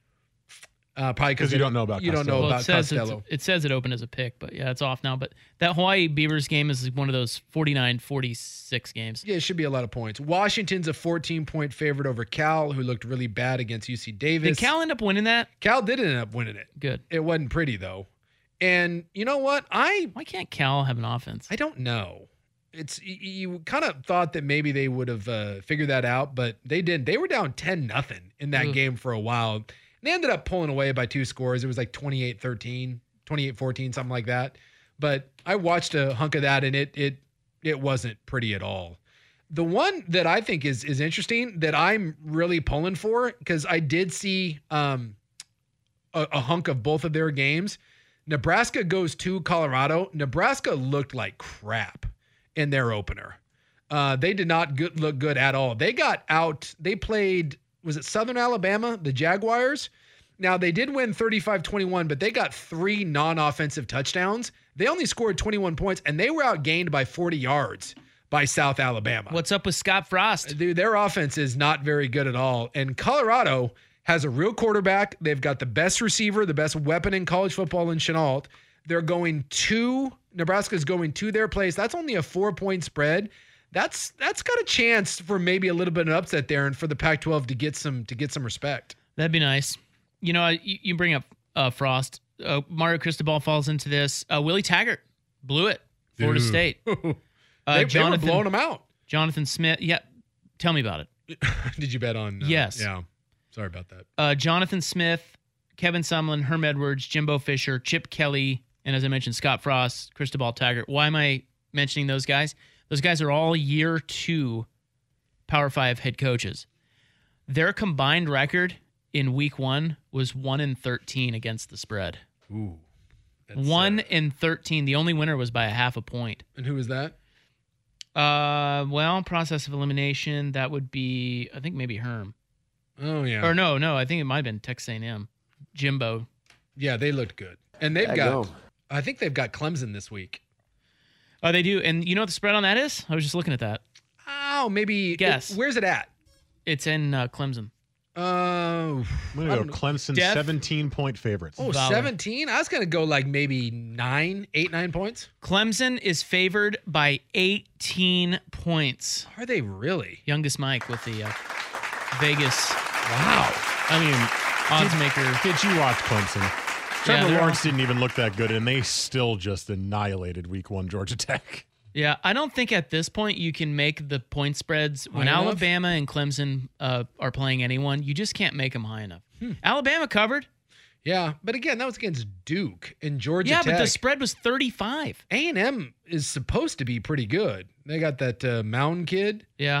[SPEAKER 8] Uh, probably because
[SPEAKER 3] you don't know about
[SPEAKER 8] you don't know
[SPEAKER 7] well,
[SPEAKER 8] about
[SPEAKER 7] it says it's-
[SPEAKER 8] Costello.
[SPEAKER 7] it says it opened as a pick, but yeah, it's off now. But that Hawaii Beavers game is one of those forty-nine forty-six games.
[SPEAKER 8] Yeah, it should be a lot of points. Washington's a fourteen point favorite over Cal, who looked really bad against U C Davis.
[SPEAKER 7] Did Cal end up winning that?
[SPEAKER 8] Cal did end up winning it.
[SPEAKER 7] Good.
[SPEAKER 8] It wasn't pretty though. And you know what? I
[SPEAKER 7] Why can't Cal have an offense?
[SPEAKER 8] I don't know. It's you, you kind of thought that maybe they would have uh, figured that out, but they didn't. They were down ten nothing in that
[SPEAKER 7] Ooh.
[SPEAKER 8] game for a while. And they ended up pulling away by two scores. It was like twenty-eight thirteen, twenty-eight fourteen, something like that. But I watched a hunk of that, and it it it wasn't pretty at all. The one that I think is is interesting that I'm really pulling for, because I did see um, a, a hunk of both of their games. Nebraska goes to Colorado. Nebraska looked like crap in their opener. Uh, they did not good, look good at all. They got out. They played, was it Southern Alabama, the Jaguars? Now, they did win thirty-five twenty-one, but they got three non-offensive touchdowns. They only scored twenty-one points, and they were outgained by forty yards by South Alabama.
[SPEAKER 7] What's up with Scott Frost?
[SPEAKER 8] Dude, their offense is not very good at all. And Colorado has a real quarterback. They've got the best receiver, the best weapon in college football in Chenault. They're going to, Nebraska's going to their place. That's only a four-point spread. That's that's got a chance for maybe a little bit of an upset there, and for the Pac twelve to get some to get some respect.
[SPEAKER 7] That'd be nice. You know, you, you bring up uh, Frost. Uh, Mario Cristobal falls into this. Uh, Willie Taggart blew it. Florida
[SPEAKER 8] Dude.
[SPEAKER 7] State. Uh,
[SPEAKER 8] they,
[SPEAKER 7] Jonathan,
[SPEAKER 8] they were blowing them out.
[SPEAKER 7] Jonathan Smith. Yeah. Tell me about it.
[SPEAKER 8] Did you bet on? Uh,
[SPEAKER 7] Yes.
[SPEAKER 8] Yeah. Sorry about that.
[SPEAKER 7] Uh, Jonathan Smith, Kevin Sumlin, Herm Edwards, Jimbo Fisher, Chip Kelly, and as I mentioned, Scott Frost, Cristobal Taggart. Why am I mentioning those guys? Those guys are all year two Power Five head coaches. Their combined record in week one was one and thirteen against the spread.
[SPEAKER 8] Ooh.
[SPEAKER 7] One
[SPEAKER 8] uh,
[SPEAKER 7] and thirteen. The only winner was by a half a point.
[SPEAKER 8] and who was that?
[SPEAKER 7] Uh, well, process of elimination. That would be, I think, maybe Herm.
[SPEAKER 8] Oh yeah.
[SPEAKER 7] Or no, no, I think it might have been Texas A and M. Jimbo.
[SPEAKER 8] Yeah, they looked good, and they've
[SPEAKER 2] There you
[SPEAKER 8] got.
[SPEAKER 2] go.
[SPEAKER 8] I think they've got Clemson this week.
[SPEAKER 7] Oh, they do. And you know what the spread on that is? I was just looking at that.
[SPEAKER 8] Oh, know. Maybe.
[SPEAKER 7] Guess.
[SPEAKER 8] It, where's it at?
[SPEAKER 7] It's in uh, Clemson.
[SPEAKER 8] Uh,
[SPEAKER 3] I'm going to go Clemson
[SPEAKER 7] Def-
[SPEAKER 3] seventeen-point favorites.
[SPEAKER 8] oh,
[SPEAKER 7] Valor.
[SPEAKER 8] seventeen? I was going to go like maybe nine, eight, nine points.
[SPEAKER 7] Clemson is favored by eighteen points.
[SPEAKER 8] Are they really?
[SPEAKER 7] Youngest Mike with the uh, Vegas
[SPEAKER 8] Wow.
[SPEAKER 3] I mean,
[SPEAKER 7] odds maker.
[SPEAKER 3] did you watch Clemson?
[SPEAKER 7] Yeah,
[SPEAKER 3] Trevor
[SPEAKER 7] they're
[SPEAKER 3] Lawrence didn't even look that good, and they still just annihilated Week One Georgia Tech.
[SPEAKER 7] Yeah, I don't think at this point you can make the point spreads when
[SPEAKER 8] High enough?
[SPEAKER 7] Alabama and Clemson uh, are playing anyone. You just can't make them high enough. Alabama covered.
[SPEAKER 8] Yeah, but again, that was against Duke and Georgia
[SPEAKER 7] Yeah,
[SPEAKER 8] Tech.
[SPEAKER 7] but the spread was thirty-five.
[SPEAKER 8] A and M is supposed to be pretty good. They got that uh, Mountain kid.
[SPEAKER 7] Yeah.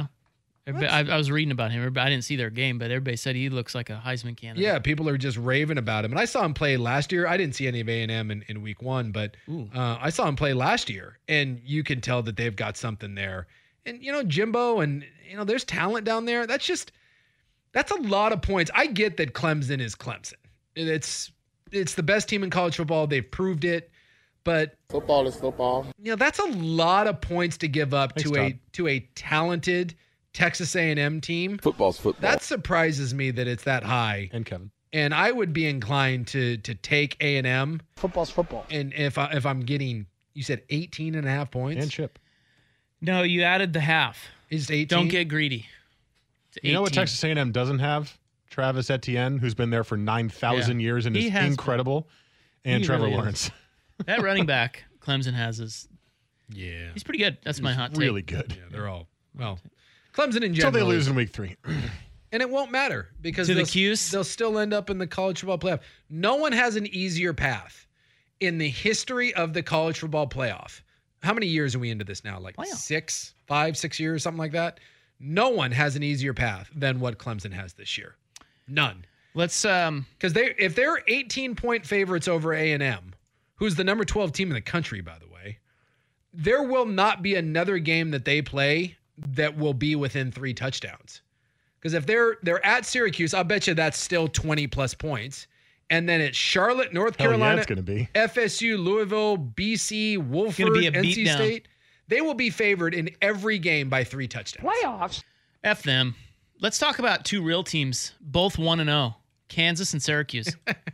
[SPEAKER 7] I, I was reading about him. Everybody- I didn't see their game, but everybody said he looks like a Heisman candidate.
[SPEAKER 8] Yeah, people are just raving about him. And I saw him play last year. I didn't see any of A and M in, in week one, but uh, I saw him play last year. And you can tell that they've got something there. And, you know, Jimbo and, you know, there's talent down there. That's just, that's a lot of points. I get that Clemson is Clemson. It's, it's the best team in college football. They've proved it. But
[SPEAKER 2] Football is football.
[SPEAKER 8] you know, that's a lot of points to give up
[SPEAKER 3] Thanks,
[SPEAKER 8] to a
[SPEAKER 3] Todd.
[SPEAKER 8] to a talented Texas A and M team.
[SPEAKER 2] Football's football.
[SPEAKER 8] That surprises me that it's that high.
[SPEAKER 3] And Kevin.
[SPEAKER 8] And I would be inclined to to take A and M.
[SPEAKER 2] Football's football.
[SPEAKER 8] And if I if I'm getting, you said eighteen and a half points.
[SPEAKER 3] And Chip.
[SPEAKER 7] No, you added the half.
[SPEAKER 8] Is it eighteen?
[SPEAKER 7] Don't get greedy. It's
[SPEAKER 3] You know what
[SPEAKER 7] eighteen.
[SPEAKER 3] Texas A and M doesn't have? Travis Etienne, who's been there for nine thousand
[SPEAKER 7] Yeah.
[SPEAKER 3] years and
[SPEAKER 7] He
[SPEAKER 3] is
[SPEAKER 7] has been.
[SPEAKER 3] incredible. And
[SPEAKER 7] He
[SPEAKER 3] Trevor
[SPEAKER 7] really is.
[SPEAKER 3] Lawrence.
[SPEAKER 7] That running back Clemson has is
[SPEAKER 8] Yeah.
[SPEAKER 7] he's pretty good. That's my hot take.
[SPEAKER 3] Really good.
[SPEAKER 8] Yeah, they're all well. Clemson in
[SPEAKER 3] Until
[SPEAKER 8] general.
[SPEAKER 3] they lose
[SPEAKER 8] is-
[SPEAKER 3] in week three.
[SPEAKER 8] And it won't matter because
[SPEAKER 7] To the
[SPEAKER 8] they'll,
[SPEAKER 7] Cuse?
[SPEAKER 8] they'll still end up in the college football playoff. No one has an easier path in the history of the college football playoff. How many years are we into this now? Like
[SPEAKER 7] Wow.
[SPEAKER 8] six, five, six years, something like that. No one has an easier path than what Clemson has this year. None.
[SPEAKER 7] Let's um
[SPEAKER 8] Because they, if they're eighteen point favorites over A and M, who's the number twelve team in the country, by the way, there will not be another game that they play that will be within three touchdowns. Because if they're they're at Syracuse, I'll bet you that's still twenty plus points. And then it's Charlotte, North
[SPEAKER 3] Hell yeah,
[SPEAKER 8] Carolina,
[SPEAKER 3] it's going to be.
[SPEAKER 8] F S U, Louisville, B C, Wolford,
[SPEAKER 7] gonna be a
[SPEAKER 8] N C
[SPEAKER 7] beatdown.
[SPEAKER 8] State. They will be favored in every game by three touchdowns.
[SPEAKER 6] Playoffs?
[SPEAKER 7] F them. Let's talk about two real teams, both one and oh. Kansas and Syracuse.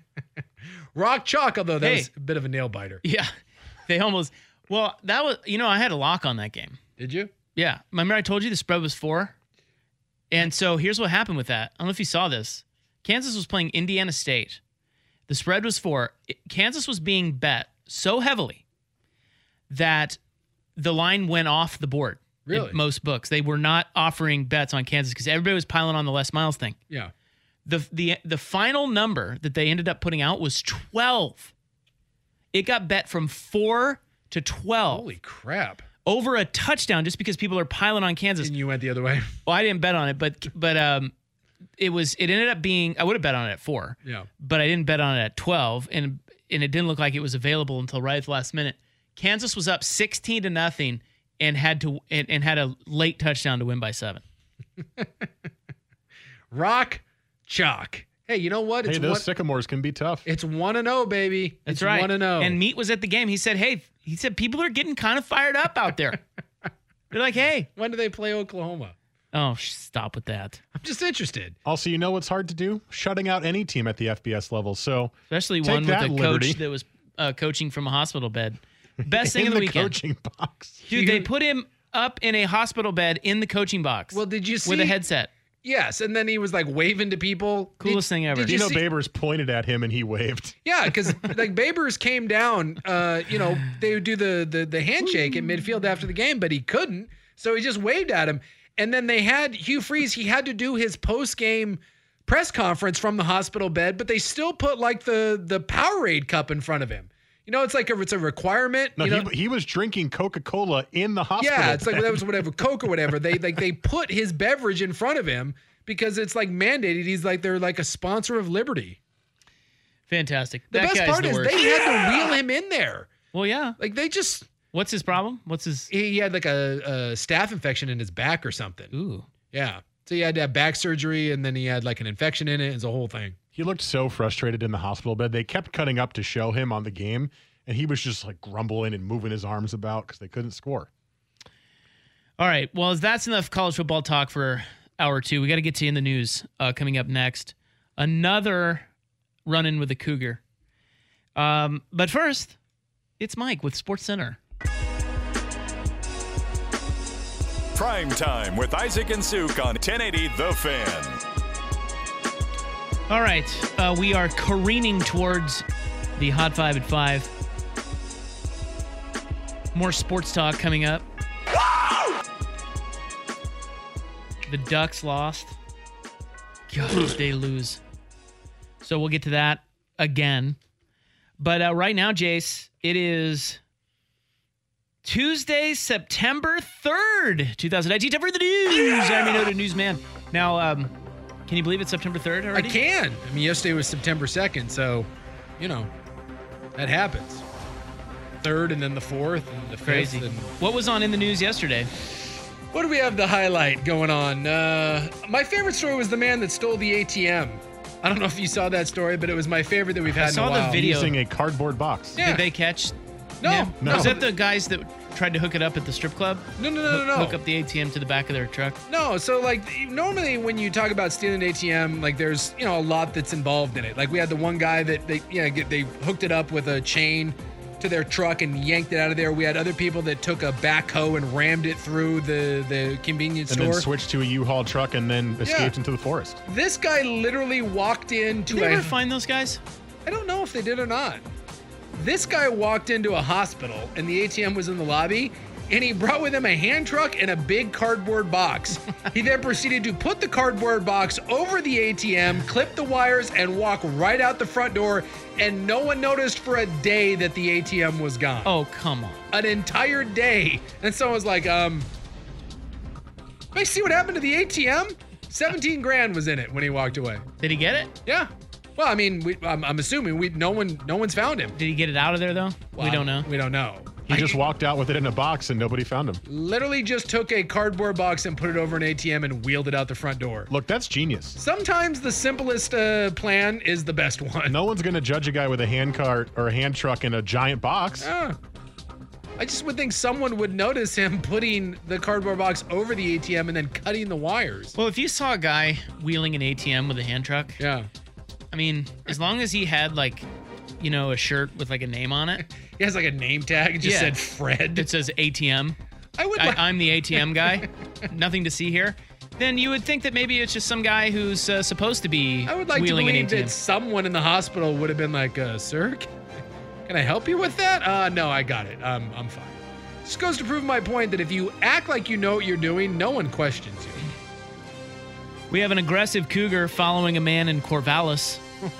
[SPEAKER 8] Rock chalk, although that
[SPEAKER 7] Hey.
[SPEAKER 8] was a bit of a nail biter.
[SPEAKER 7] Yeah. They almost well, that was you know, I had a lock on that game.
[SPEAKER 8] Did you?
[SPEAKER 7] Yeah. Remember I told you the spread was four? And so here's what happened with that. I don't know if you saw this. Kansas was playing Indiana State. The spread was four. It- Kansas was being bet so heavily that the line went off the board.
[SPEAKER 8] Really?
[SPEAKER 7] In most books. They were not offering bets on Kansas because everybody was piling on the Les Miles thing.
[SPEAKER 8] Yeah.
[SPEAKER 7] The the the final number that they ended up putting out was twelve. It got bet from four to twelve
[SPEAKER 8] Holy crap.
[SPEAKER 7] over a touchdown just because people are piling on Kansas.
[SPEAKER 8] And you went the other way.
[SPEAKER 7] Well, I didn't bet on it, but but um, it was it ended up being I would have bet on it at four,
[SPEAKER 8] Yeah.
[SPEAKER 7] but I didn't bet on it at twelve, and and it didn't look like it was available until right at the last minute. Kansas was up sixteen to nothing and had to and, and had a late touchdown to win by seven.
[SPEAKER 8] Rock chalk. Hey, you know what?
[SPEAKER 3] Hey,
[SPEAKER 8] It's
[SPEAKER 3] those
[SPEAKER 8] one,
[SPEAKER 3] sycamores can be tough.
[SPEAKER 8] it's one and oh, baby.
[SPEAKER 7] That's
[SPEAKER 8] it's
[SPEAKER 7] right.
[SPEAKER 8] One and oh.
[SPEAKER 7] And Meat was at the game. He said, "Hey," he said, "people are getting kind of fired up out there." They're like, "Hey,
[SPEAKER 8] when do they play Oklahoma?
[SPEAKER 7] oh, sh- stop with that."
[SPEAKER 8] I'm just interested.
[SPEAKER 3] Also, you know what's hard to do? Shutting out any team at the F B S level. So
[SPEAKER 7] Especially
[SPEAKER 3] Take
[SPEAKER 7] one with
[SPEAKER 3] that,
[SPEAKER 7] a
[SPEAKER 3] Liberty.
[SPEAKER 7] coach that was uh, coaching from a hospital bed. Best thing
[SPEAKER 3] in
[SPEAKER 7] of the,
[SPEAKER 3] the
[SPEAKER 7] weekend.
[SPEAKER 3] coaching box.
[SPEAKER 7] Dude, they put him up in a hospital bed in the coaching box.
[SPEAKER 8] Well, did you see
[SPEAKER 7] with a headset?
[SPEAKER 8] Yes, and then he was like waving to people.
[SPEAKER 7] Coolest
[SPEAKER 8] Did-
[SPEAKER 7] thing ever.
[SPEAKER 8] Did
[SPEAKER 3] You
[SPEAKER 8] you
[SPEAKER 3] know,
[SPEAKER 8] see?
[SPEAKER 3] Babers pointed at him and he waved.
[SPEAKER 8] Yeah, because like Babers came down. Uh, you know, they would do the the the handshake at midfield after the game, but he couldn't, so he just waved at him. And then they had Hugh Freeze. He had to do his post game press conference from the hospital bed, but they still put like the the Powerade cup in front of him. You know, it's like a, it's a requirement.
[SPEAKER 3] No,
[SPEAKER 8] you know?
[SPEAKER 3] he, he was drinking Coca-Cola in the hospital.
[SPEAKER 8] Yeah, it's like
[SPEAKER 3] bed.
[SPEAKER 8] that was whatever Coke or whatever. They like they put his beverage in front of him because it's like mandated. He's like they're like a sponsor of Liberty.
[SPEAKER 7] Fantastic.
[SPEAKER 8] The
[SPEAKER 7] that
[SPEAKER 8] best
[SPEAKER 7] guy's
[SPEAKER 8] part
[SPEAKER 7] the
[SPEAKER 8] is
[SPEAKER 7] worst.
[SPEAKER 8] they had to wheel him in there.
[SPEAKER 7] Well, yeah.
[SPEAKER 8] Like they just
[SPEAKER 7] What's his problem? What's his?
[SPEAKER 8] he had like a, a staph infection in his back or something.
[SPEAKER 7] Ooh.
[SPEAKER 8] Yeah, so he had to have back surgery and then he had like an infection in it. It's a whole thing.
[SPEAKER 3] He looked so frustrated in the hospital bed. They kept cutting up to show him on the game, and he was just like grumbling and moving his arms about because they couldn't score.
[SPEAKER 7] All right. Well, that's enough college football talk for hour two. We got to get to in the news uh, coming up next. Another run-in with the Cougar. Um, but first, it's Mike with Sports Center.
[SPEAKER 4] Prime Time with Isaac and Suk on ten eighty The Fan.
[SPEAKER 7] All right. Uh, we are careening towards the Hot Five at Five. More sports talk coming up. The Ducks lost. God, they lose. So we'll get to that again. But uh, right now, Jace, it is Tuesday, September third, twenty nineteen. Time for the news. I'm your noted newsman. Now, um, can you believe it's September third already?
[SPEAKER 8] I can. I mean, yesterday was September second, so, you know, that happens. Third and then the fourth and the
[SPEAKER 7] Crazy.
[SPEAKER 8] fifth. And
[SPEAKER 7] What was on in the news yesterday?
[SPEAKER 8] what do we have the highlight going on? Uh, my favorite story was the man that stole the A T M. I don't know if you saw that story, but it was my favorite that we've had
[SPEAKER 7] I saw
[SPEAKER 8] in a
[SPEAKER 7] the
[SPEAKER 8] while.
[SPEAKER 7] video.
[SPEAKER 3] Using a cardboard box.
[SPEAKER 8] Yeah.
[SPEAKER 7] Did they catch
[SPEAKER 8] No,
[SPEAKER 7] him?
[SPEAKER 8] no.
[SPEAKER 7] Was that the guys that tried to hook it up at the strip club?
[SPEAKER 8] No, no, no, no,
[SPEAKER 7] Hook-
[SPEAKER 8] no.
[SPEAKER 7] Hook up the A T M to the back of their truck?
[SPEAKER 8] No, so like normally when you talk about stealing an A T M, like there's you know a lot that's involved in it. Like we had the one guy that they yeah get, they hooked it up with a chain to their truck and yanked it out of there. We had other people that took a backhoe and rammed it through the the convenience
[SPEAKER 3] And
[SPEAKER 8] store.
[SPEAKER 3] then switched to a U-Haul truck and then escaped
[SPEAKER 8] Yeah.
[SPEAKER 3] into the forest.
[SPEAKER 8] This guy literally walked into
[SPEAKER 7] Did they
[SPEAKER 8] a
[SPEAKER 7] ever find those guys?
[SPEAKER 8] I don't know if they did or not. This guy walked into a hospital and the A T M was in the lobby and he brought with him a hand truck and a big cardboard box. He then proceeded to put the cardboard box over the A T M, clip the wires, and walk right out the front door. And no one noticed for a day that the A T M was gone.
[SPEAKER 7] Oh, come on.
[SPEAKER 8] An entire day. And someone was like, um, I see what happened to the A T M? seventeen grand was in it when he walked away.
[SPEAKER 7] Did he get it?
[SPEAKER 8] Yeah. Well, I mean, we, I'm, I'm assuming we no one no one's found him.
[SPEAKER 7] Did he get it out of there, though?
[SPEAKER 8] Well,
[SPEAKER 7] we don't know.
[SPEAKER 8] We don't know.
[SPEAKER 3] He just walked out with it in a box and nobody found him.
[SPEAKER 8] Literally just took a cardboard box and put it over an A T M and wheeled it out the front door.
[SPEAKER 3] Look, that's genius.
[SPEAKER 8] Sometimes the simplest uh, plan is the best one.
[SPEAKER 3] No one's going to judge a guy with a hand cart or a hand truck in a giant box.
[SPEAKER 8] Ah. I just would think someone would notice him putting the cardboard box over the A T M and then cutting the wires.
[SPEAKER 7] Well, if you saw a guy wheeling an A T M with a hand truck,
[SPEAKER 8] Yeah.
[SPEAKER 7] I mean, as long as he had, like, you know, a shirt with, like, a name on it
[SPEAKER 8] He has like a name tag. It just
[SPEAKER 7] Yeah.
[SPEAKER 8] said Fred.
[SPEAKER 7] that says A T M,
[SPEAKER 8] I would like,
[SPEAKER 7] I, I'm the A T M guy, nothing to see here, then you would think that maybe it's just some guy who's uh, supposed to be
[SPEAKER 8] I would like to
[SPEAKER 7] wheeling an
[SPEAKER 8] believe
[SPEAKER 7] A T M.
[SPEAKER 8] that someone in the hospital would have been like, uh, sir, can I help you with that? Uh, no, I got it. Um, I'm fine. Just goes to prove my point that if you act like you know what you're doing, no one questions you.
[SPEAKER 7] We have an aggressive cougar following a man in Corvallis.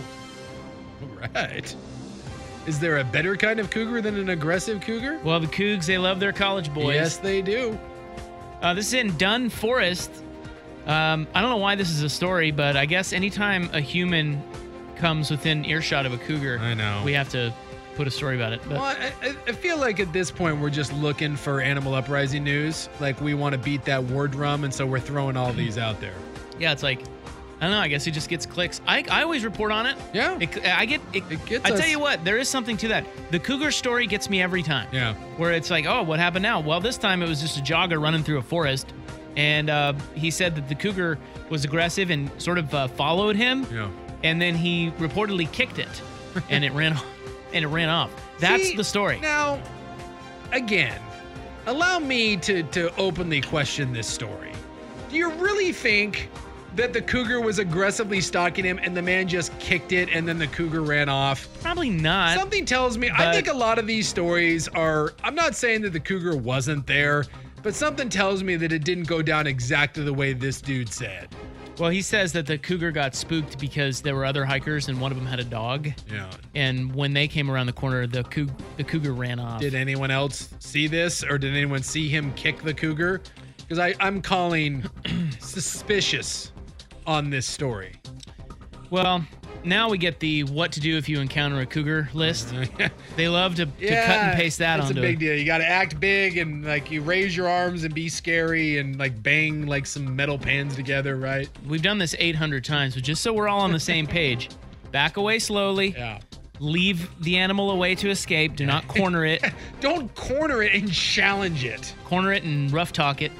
[SPEAKER 8] All right. Is there a better kind of cougar than an aggressive cougar?
[SPEAKER 7] Well, the Cougs, they love their college boys.
[SPEAKER 8] Yes, they do.
[SPEAKER 7] Uh, this is in Dunn Forest. Um, I don't know why this is a story, but I guess anytime a human comes within earshot of a cougar,
[SPEAKER 8] I know.
[SPEAKER 7] we have to put a story about it. But
[SPEAKER 8] Well, I, I- I feel like at this point we're just looking for animal uprising news. Like we want to beat that war drum, and so we're throwing all these out there.
[SPEAKER 7] yeah, it's like, I don't know, I guess it just gets clicks. I, I always report on it.
[SPEAKER 8] Yeah.
[SPEAKER 7] It, I get, it,
[SPEAKER 8] It gets
[SPEAKER 7] I
[SPEAKER 8] us.
[SPEAKER 7] tell you what, there is something to that. The cougar story gets me every time.
[SPEAKER 8] Yeah.
[SPEAKER 7] Where it's like, oh, what happened now? Well, this time it was just a jogger running through a forest. And uh, he said that the cougar was aggressive and sort of uh, followed him.
[SPEAKER 8] Yeah.
[SPEAKER 7] And then he reportedly kicked it, and it ran, and it ran off. That's
[SPEAKER 8] See,
[SPEAKER 7] the story.
[SPEAKER 8] Now, again, allow me to, to openly question this story. Do you really think that the cougar was aggressively stalking him and the man just kicked it and then the cougar ran off?
[SPEAKER 7] Probably not.
[SPEAKER 8] Something tells me, I
[SPEAKER 7] but-
[SPEAKER 8] think a lot of these stories are, I'm not saying that the cougar wasn't there, but something tells me that it didn't go down exactly the way this dude said.
[SPEAKER 7] Well, he says that the cougar got spooked because there were other hikers and one of them had a dog.
[SPEAKER 8] Yeah.
[SPEAKER 7] And when they came around the corner, the coug- the cougar ran off.
[SPEAKER 8] Did anyone else see this, or did anyone see him kick the cougar? Because I'm calling suspicious on this story.
[SPEAKER 7] Well, now we get the what to do if you encounter a cougar list. They love to, to cut and paste that
[SPEAKER 8] that's
[SPEAKER 7] onto
[SPEAKER 8] a big
[SPEAKER 7] it.
[SPEAKER 8] deal. You got to act big and like you raise your arms and be scary and like bang like some metal pans together, right?
[SPEAKER 7] We've done this eight hundred times, but just so we're all on the same page, back away slowly.
[SPEAKER 8] Yeah.
[SPEAKER 7] Leave the animal away to escape. Do not corner it.
[SPEAKER 8] Don't corner it and challenge it.
[SPEAKER 7] Corner it and rough talk it.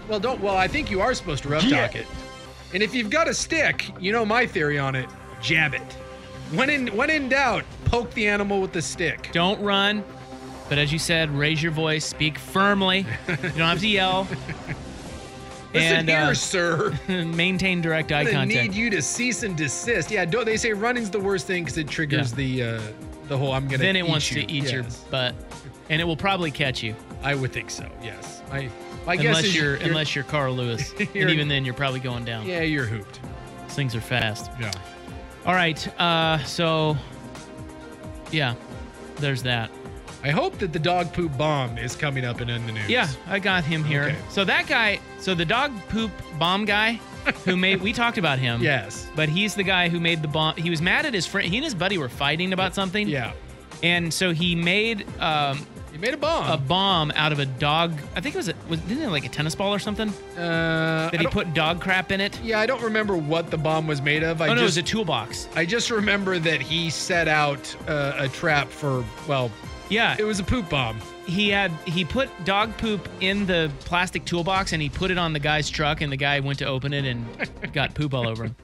[SPEAKER 8] Well, don't. Well, I think you are supposed to rough talk it. And if you've got a stick, you know my theory on it. Jab it. When in when in doubt, poke the animal with the stick.
[SPEAKER 7] Don't run, but as you said, raise your voice, speak firmly. You don't have to yell.
[SPEAKER 8] Listen
[SPEAKER 7] and
[SPEAKER 8] here,
[SPEAKER 7] uh,
[SPEAKER 8] sir.
[SPEAKER 7] maintain direct eye
[SPEAKER 8] I'm gonna
[SPEAKER 7] contact.
[SPEAKER 8] need you to cease and desist. Yeah, don't they say running's the worst thing because it triggers
[SPEAKER 7] Yeah.
[SPEAKER 8] the uh, the whole I'm gonna.
[SPEAKER 7] Then it
[SPEAKER 8] eat
[SPEAKER 7] wants
[SPEAKER 8] you.
[SPEAKER 7] to eat your
[SPEAKER 8] Yes.
[SPEAKER 7] butt, and it will probably catch you.
[SPEAKER 8] I would think so. Yes. I. My guess
[SPEAKER 7] Unless
[SPEAKER 8] is
[SPEAKER 7] you're,
[SPEAKER 8] you're
[SPEAKER 7] unless you're Carl Lewis, and
[SPEAKER 8] you're-
[SPEAKER 7] even then you're probably going down.
[SPEAKER 8] Yeah, you're hooped.
[SPEAKER 7] These things are fast.
[SPEAKER 8] Yeah.
[SPEAKER 7] All right, uh, so yeah, there's that.
[SPEAKER 8] I hope that the dog poop bomb is coming up and in the news.
[SPEAKER 7] Yeah, I got him here.
[SPEAKER 8] Okay.
[SPEAKER 7] So that guy, so the dog poop bomb guy, who made we talked about him.
[SPEAKER 8] Yes.
[SPEAKER 7] But he's the guy who made the bomb. He was mad at his friend. He and his buddy were fighting about something.
[SPEAKER 8] Yeah.
[SPEAKER 7] And so he made um,
[SPEAKER 8] He made a bomb.
[SPEAKER 7] a bomb out of a dog. I think it was a, was didn't it like a tennis ball or something?
[SPEAKER 8] uh,
[SPEAKER 7] That
[SPEAKER 8] I
[SPEAKER 7] he
[SPEAKER 8] don't-
[SPEAKER 7] put dog crap in it.
[SPEAKER 8] Yeah, I don't remember what the bomb was made of. I
[SPEAKER 7] Oh no, it was
[SPEAKER 8] just
[SPEAKER 7] a toolbox.
[SPEAKER 8] I just remember that he set out uh, a trap for well,
[SPEAKER 7] Yeah,
[SPEAKER 8] it was a poop bomb.
[SPEAKER 7] he had he put dog poop in the plastic toolbox and he put it on the guy's truck and the guy went to open it and got poop all over him.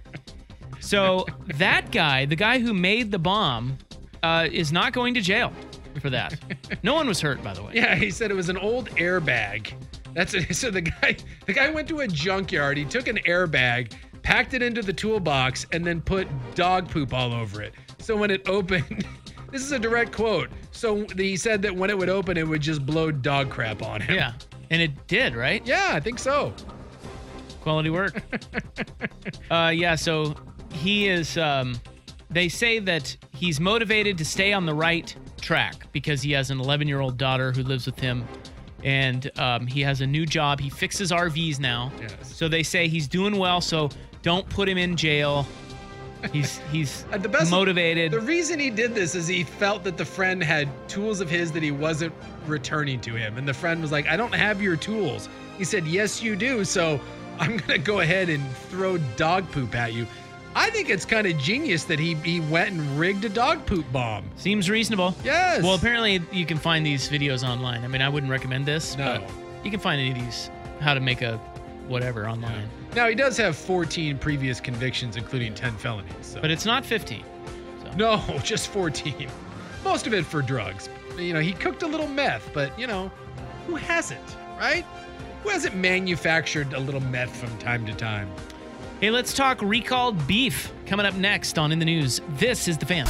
[SPEAKER 7] So that guy, the guy who made the bomb, uh, is not going to jail for that. No one was hurt, by the way.
[SPEAKER 8] Yeah, he said it was an old airbag. That's it. So the guy the guy went to a junkyard. He took an airbag, packed it into the toolbox, and then put dog poop all over it. So when it opened, this is a direct quote. So he said that when it would open, it would just blow dog crap on him.
[SPEAKER 7] Yeah, and it did, right?
[SPEAKER 8] Yeah, I think so.
[SPEAKER 7] Quality work. uh, yeah, so he is, um, they say that he's motivated to stay on the right track because he has an eleven-year-old daughter who lives with him, and um, he has a new job. He fixes R Vs now.
[SPEAKER 8] Yes.
[SPEAKER 7] So they say he's doing well, so don't put him in jail. He's he's
[SPEAKER 8] Uh, the best
[SPEAKER 7] motivated.
[SPEAKER 8] The reason he did this is he felt that the friend had tools of his that he wasn't returning to him. And the friend was like, I don't have your tools. He said, yes, you do. So I'm going to go ahead and throw dog poop at you. I think it's kind of genius that he, he went and rigged a dog poop bomb.
[SPEAKER 7] Seems reasonable.
[SPEAKER 8] Yes.
[SPEAKER 7] Well, apparently you can find these videos online. I mean, I wouldn't recommend this,
[SPEAKER 8] No.
[SPEAKER 7] but you can find any of these, how to make a whatever online.
[SPEAKER 8] Now, he does have fourteen previous convictions, including ten felonies. So.
[SPEAKER 7] But it's not fifteen.
[SPEAKER 8] No, just fourteen. Most of it for drugs. You know, he cooked a little meth, but, you know, who hasn't, right? Who hasn't manufactured a little meth from time to time?
[SPEAKER 7] Hey, let's talk recalled beef coming up next on In the News. This is The Fan.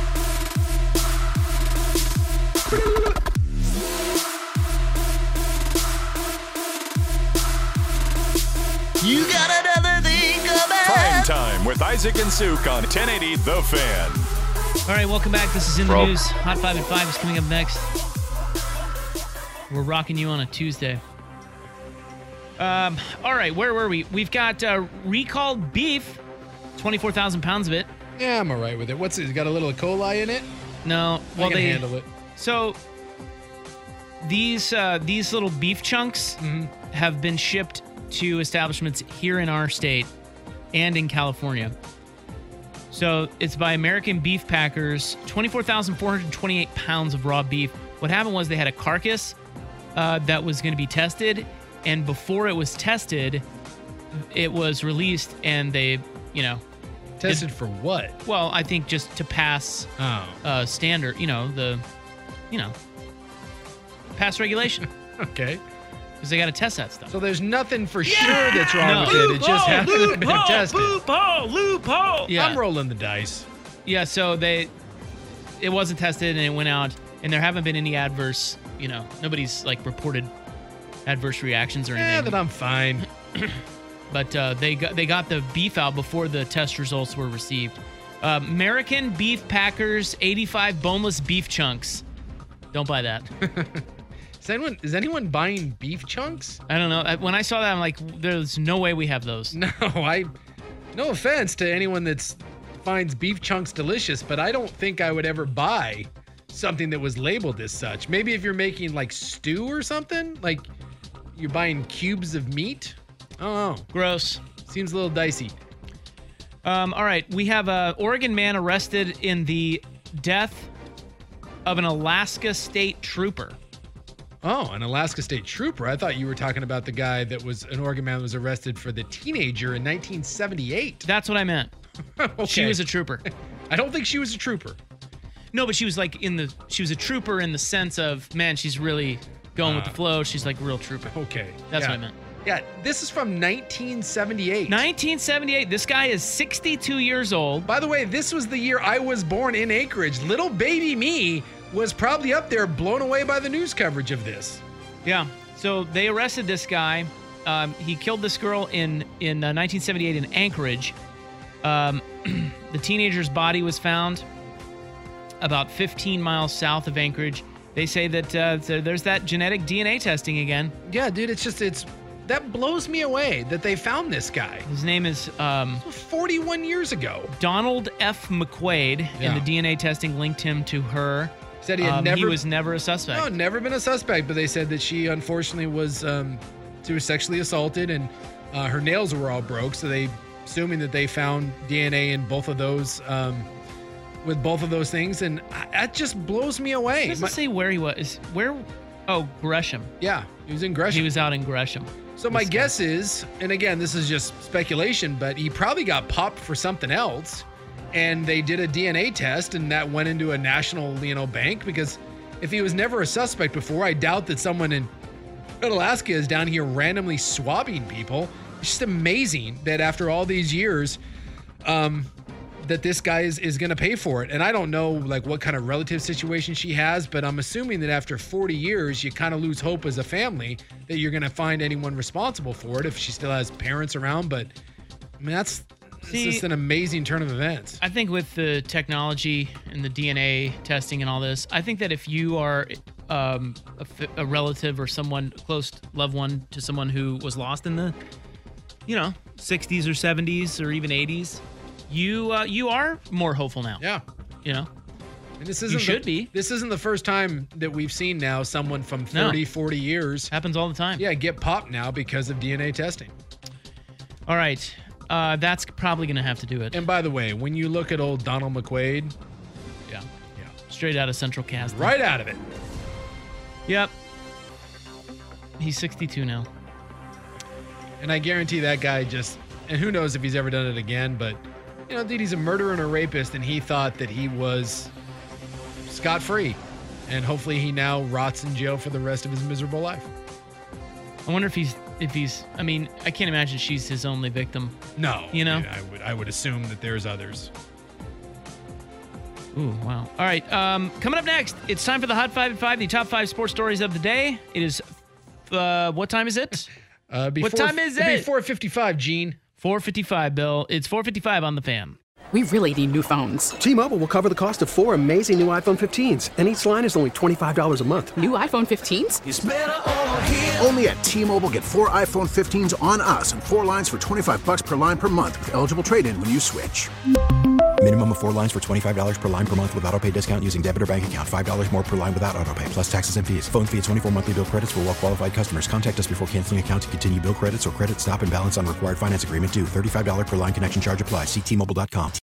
[SPEAKER 1] You got another thing coming.
[SPEAKER 4] Prime time with Isaac and Suk on ten eighty The Fan.
[SPEAKER 7] All right, welcome back. This is In the
[SPEAKER 2] Bro.
[SPEAKER 7] News. Hot Five at Five is coming up next. We're rocking you on a Tuesday. Um, all right, where were we? We've got uh, recalled beef, twenty-four thousand pounds of it.
[SPEAKER 8] Yeah, I'm all right with it. What's it? It's got a little E. coli in it?
[SPEAKER 7] No, well
[SPEAKER 8] I can
[SPEAKER 7] they
[SPEAKER 8] handle it.
[SPEAKER 7] So these uh, these little beef chunks
[SPEAKER 8] Mm-hmm.
[SPEAKER 7] have been shipped to establishments here in our state and in California. So it's by American Beef Packers, twenty-four thousand four hundred twenty-eight pounds of raw beef. What happened was they had a carcass uh, that was going to be tested, and before it was tested, it was released, and they, you know,
[SPEAKER 8] Tested for what?
[SPEAKER 7] well, I think just to pass
[SPEAKER 8] Oh,
[SPEAKER 7] uh, standard, you know, the, you know, pass regulation,
[SPEAKER 8] okay.
[SPEAKER 7] because they got to test that stuff.
[SPEAKER 8] So there's nothing for sure that's wrong
[SPEAKER 7] No.
[SPEAKER 8] with it. It just hasn't been tested.
[SPEAKER 7] Loophole! Loophole! Yeah,
[SPEAKER 8] I'm rolling the dice.
[SPEAKER 7] yeah. So they, it wasn't tested and it went out, and there haven't been any adverse, you know, nobody's like reported adverse reactions or
[SPEAKER 8] Yeah,
[SPEAKER 7] anything.
[SPEAKER 8] that I'm fine.
[SPEAKER 7] but uh, they got they got the beef out before the test results were received. Uh, American Beef Packers eighty-five boneless beef chunks. Don't buy that.
[SPEAKER 8] Is anyone is anyone buying beef chunks?
[SPEAKER 7] I don't know. I- When I saw that, I'm like, there's no way we have those.
[SPEAKER 8] No, I. No offense to anyone that's finds beef chunks delicious, but I don't think I would ever buy something that was labeled as such. Maybe if you're making like stew or something, like you're buying cubes of meat. I don't know.
[SPEAKER 7] Gross.
[SPEAKER 8] Seems a little dicey.
[SPEAKER 7] Um, all right, we have a Oregon man arrested in the death of an Alaska state trooper.
[SPEAKER 8] Oh, an Alaska State Trooper. I thought you were talking about the guy that was an Oregon man that was arrested for the teenager in nineteen seventy-eight.
[SPEAKER 7] That's what I meant.
[SPEAKER 8] Okay.
[SPEAKER 7] She was a trooper.
[SPEAKER 8] I don't think she was a trooper.
[SPEAKER 7] No, but she was like in the, she was a trooper in the sense of, man, she's really going uh, with the flow. She's like a real trooper.
[SPEAKER 8] Okay.
[SPEAKER 7] That's
[SPEAKER 8] yeah.
[SPEAKER 7] what I meant.
[SPEAKER 8] Yeah, this is from nineteen seventy-eight.
[SPEAKER 7] nineteen seventy-eight. This guy is sixty-two years old.
[SPEAKER 8] By the way, this was the year I was born in Anchorage. Little baby me was probably up there blown away by the news coverage of this.
[SPEAKER 7] Yeah. So they arrested this guy. Um, he killed this girl in, in uh, nineteen seventy-eight in Anchorage. Um, the teenager's body was found about fifteen miles south of Anchorage. They say that uh, there's that genetic D N A testing again.
[SPEAKER 8] Yeah, dude, it's just, it's, that blows me away that they found this guy.
[SPEAKER 7] His name is um,
[SPEAKER 8] forty-one years ago.
[SPEAKER 7] Donald F. McQuaid,
[SPEAKER 8] Yeah.
[SPEAKER 7] and the D N A testing linked him to her.
[SPEAKER 8] Said he had
[SPEAKER 7] um,
[SPEAKER 8] never.
[SPEAKER 7] He was never a suspect.
[SPEAKER 8] No, never been a suspect, but they said that she unfortunately was, um, she was sexually assaulted and uh, her nails were all broke. So they, assuming that they found D N A in both of those, um, with both of those things, and I, that just blows me away.
[SPEAKER 7] It doesn't
[SPEAKER 8] My-
[SPEAKER 7] say where he was. Where? Oh, Gresham.
[SPEAKER 8] yeah, he was in Gresham.
[SPEAKER 7] He was out in Gresham.
[SPEAKER 8] So my
[SPEAKER 7] This guy.
[SPEAKER 8] guess is, and again, this is just speculation, but he probably got popped for something else, and they did a D N A test, and that went into a national, you know, bank. Because if he was never a suspect before, I doubt that someone in Alaska is down here randomly swabbing people. It's just amazing that after all these years, um, that this guy is, is going to pay for it. And I don't know like what kind of relative situation she has, but I'm assuming that after forty years, you kind of lose hope as a family that you're going to find anyone responsible for it if she still has parents around. But I mean, that's, that's
[SPEAKER 7] See,
[SPEAKER 8] just an amazing turn of events.
[SPEAKER 7] I think with the technology and the D N A testing and all this, I think that if you are um, a, f- a relative or someone close loved one to someone who was lost in the, you know, sixties or seventies or even eighties, you uh, you are more hopeful now.
[SPEAKER 8] Yeah.
[SPEAKER 7] You know,
[SPEAKER 8] And this isn't
[SPEAKER 7] should
[SPEAKER 8] the,
[SPEAKER 7] be.
[SPEAKER 8] This isn't the first time that we've seen now someone from thirty,
[SPEAKER 7] No.
[SPEAKER 8] forty years.
[SPEAKER 7] happens all the time.
[SPEAKER 8] Yeah, get popped now because of D N A testing.
[SPEAKER 7] All right. Uh, that's probably going to have to do it.
[SPEAKER 8] And by the way, when you look at old Donald McQuaid,
[SPEAKER 7] yeah.
[SPEAKER 8] yeah,
[SPEAKER 7] Straight out of Central Casting.
[SPEAKER 8] right out of it.
[SPEAKER 7] Yep. He's sixty-two now.
[SPEAKER 8] And I guarantee that guy just, and who knows if he's ever done it again, but, you know, dude, he's a murderer and a rapist, and he thought that he was scot-free. And hopefully he now rots in jail for the rest of his miserable life.
[SPEAKER 7] I wonder if he's, if he's, I mean, I can't imagine she's his only victim.
[SPEAKER 8] No.
[SPEAKER 7] You know?
[SPEAKER 8] I, mean, I would I would assume that there's others.
[SPEAKER 7] Ooh, wow. All right. Um, coming up next, it's time for the Hot Five at Five, the top five sports stories of the day. It is, uh, what time is it?
[SPEAKER 8] Uh,
[SPEAKER 7] What time is
[SPEAKER 8] it'd
[SPEAKER 7] it?
[SPEAKER 8] be four fifty-five, Gene.
[SPEAKER 7] four fifty-five, Bill. It's four fifty-five on the Fan.
[SPEAKER 9] We really need new phones.
[SPEAKER 10] T-Mobile will cover the cost of four amazing new iPhone fifteens, and each line is only twenty-five dollars a month.
[SPEAKER 9] New iPhone fifteens?
[SPEAKER 11] It's better over here. Only at T-Mobile, get four iPhone fifteens on us and four lines for twenty-five bucks per line per month with eligible trade-in when you switch.
[SPEAKER 12] Minimum of four lines for twenty-five dollars per line per month with autopay discount using debit or bank account. five dollars more per line without autopay, plus taxes and fees. Phone fee at twenty-four monthly bill credits for well-qualified customers. Contact us before canceling account to continue bill credits or credit stop and balance on required finance agreement due. thirty-five dollars per line connection charge applies. See T Mobile dot com.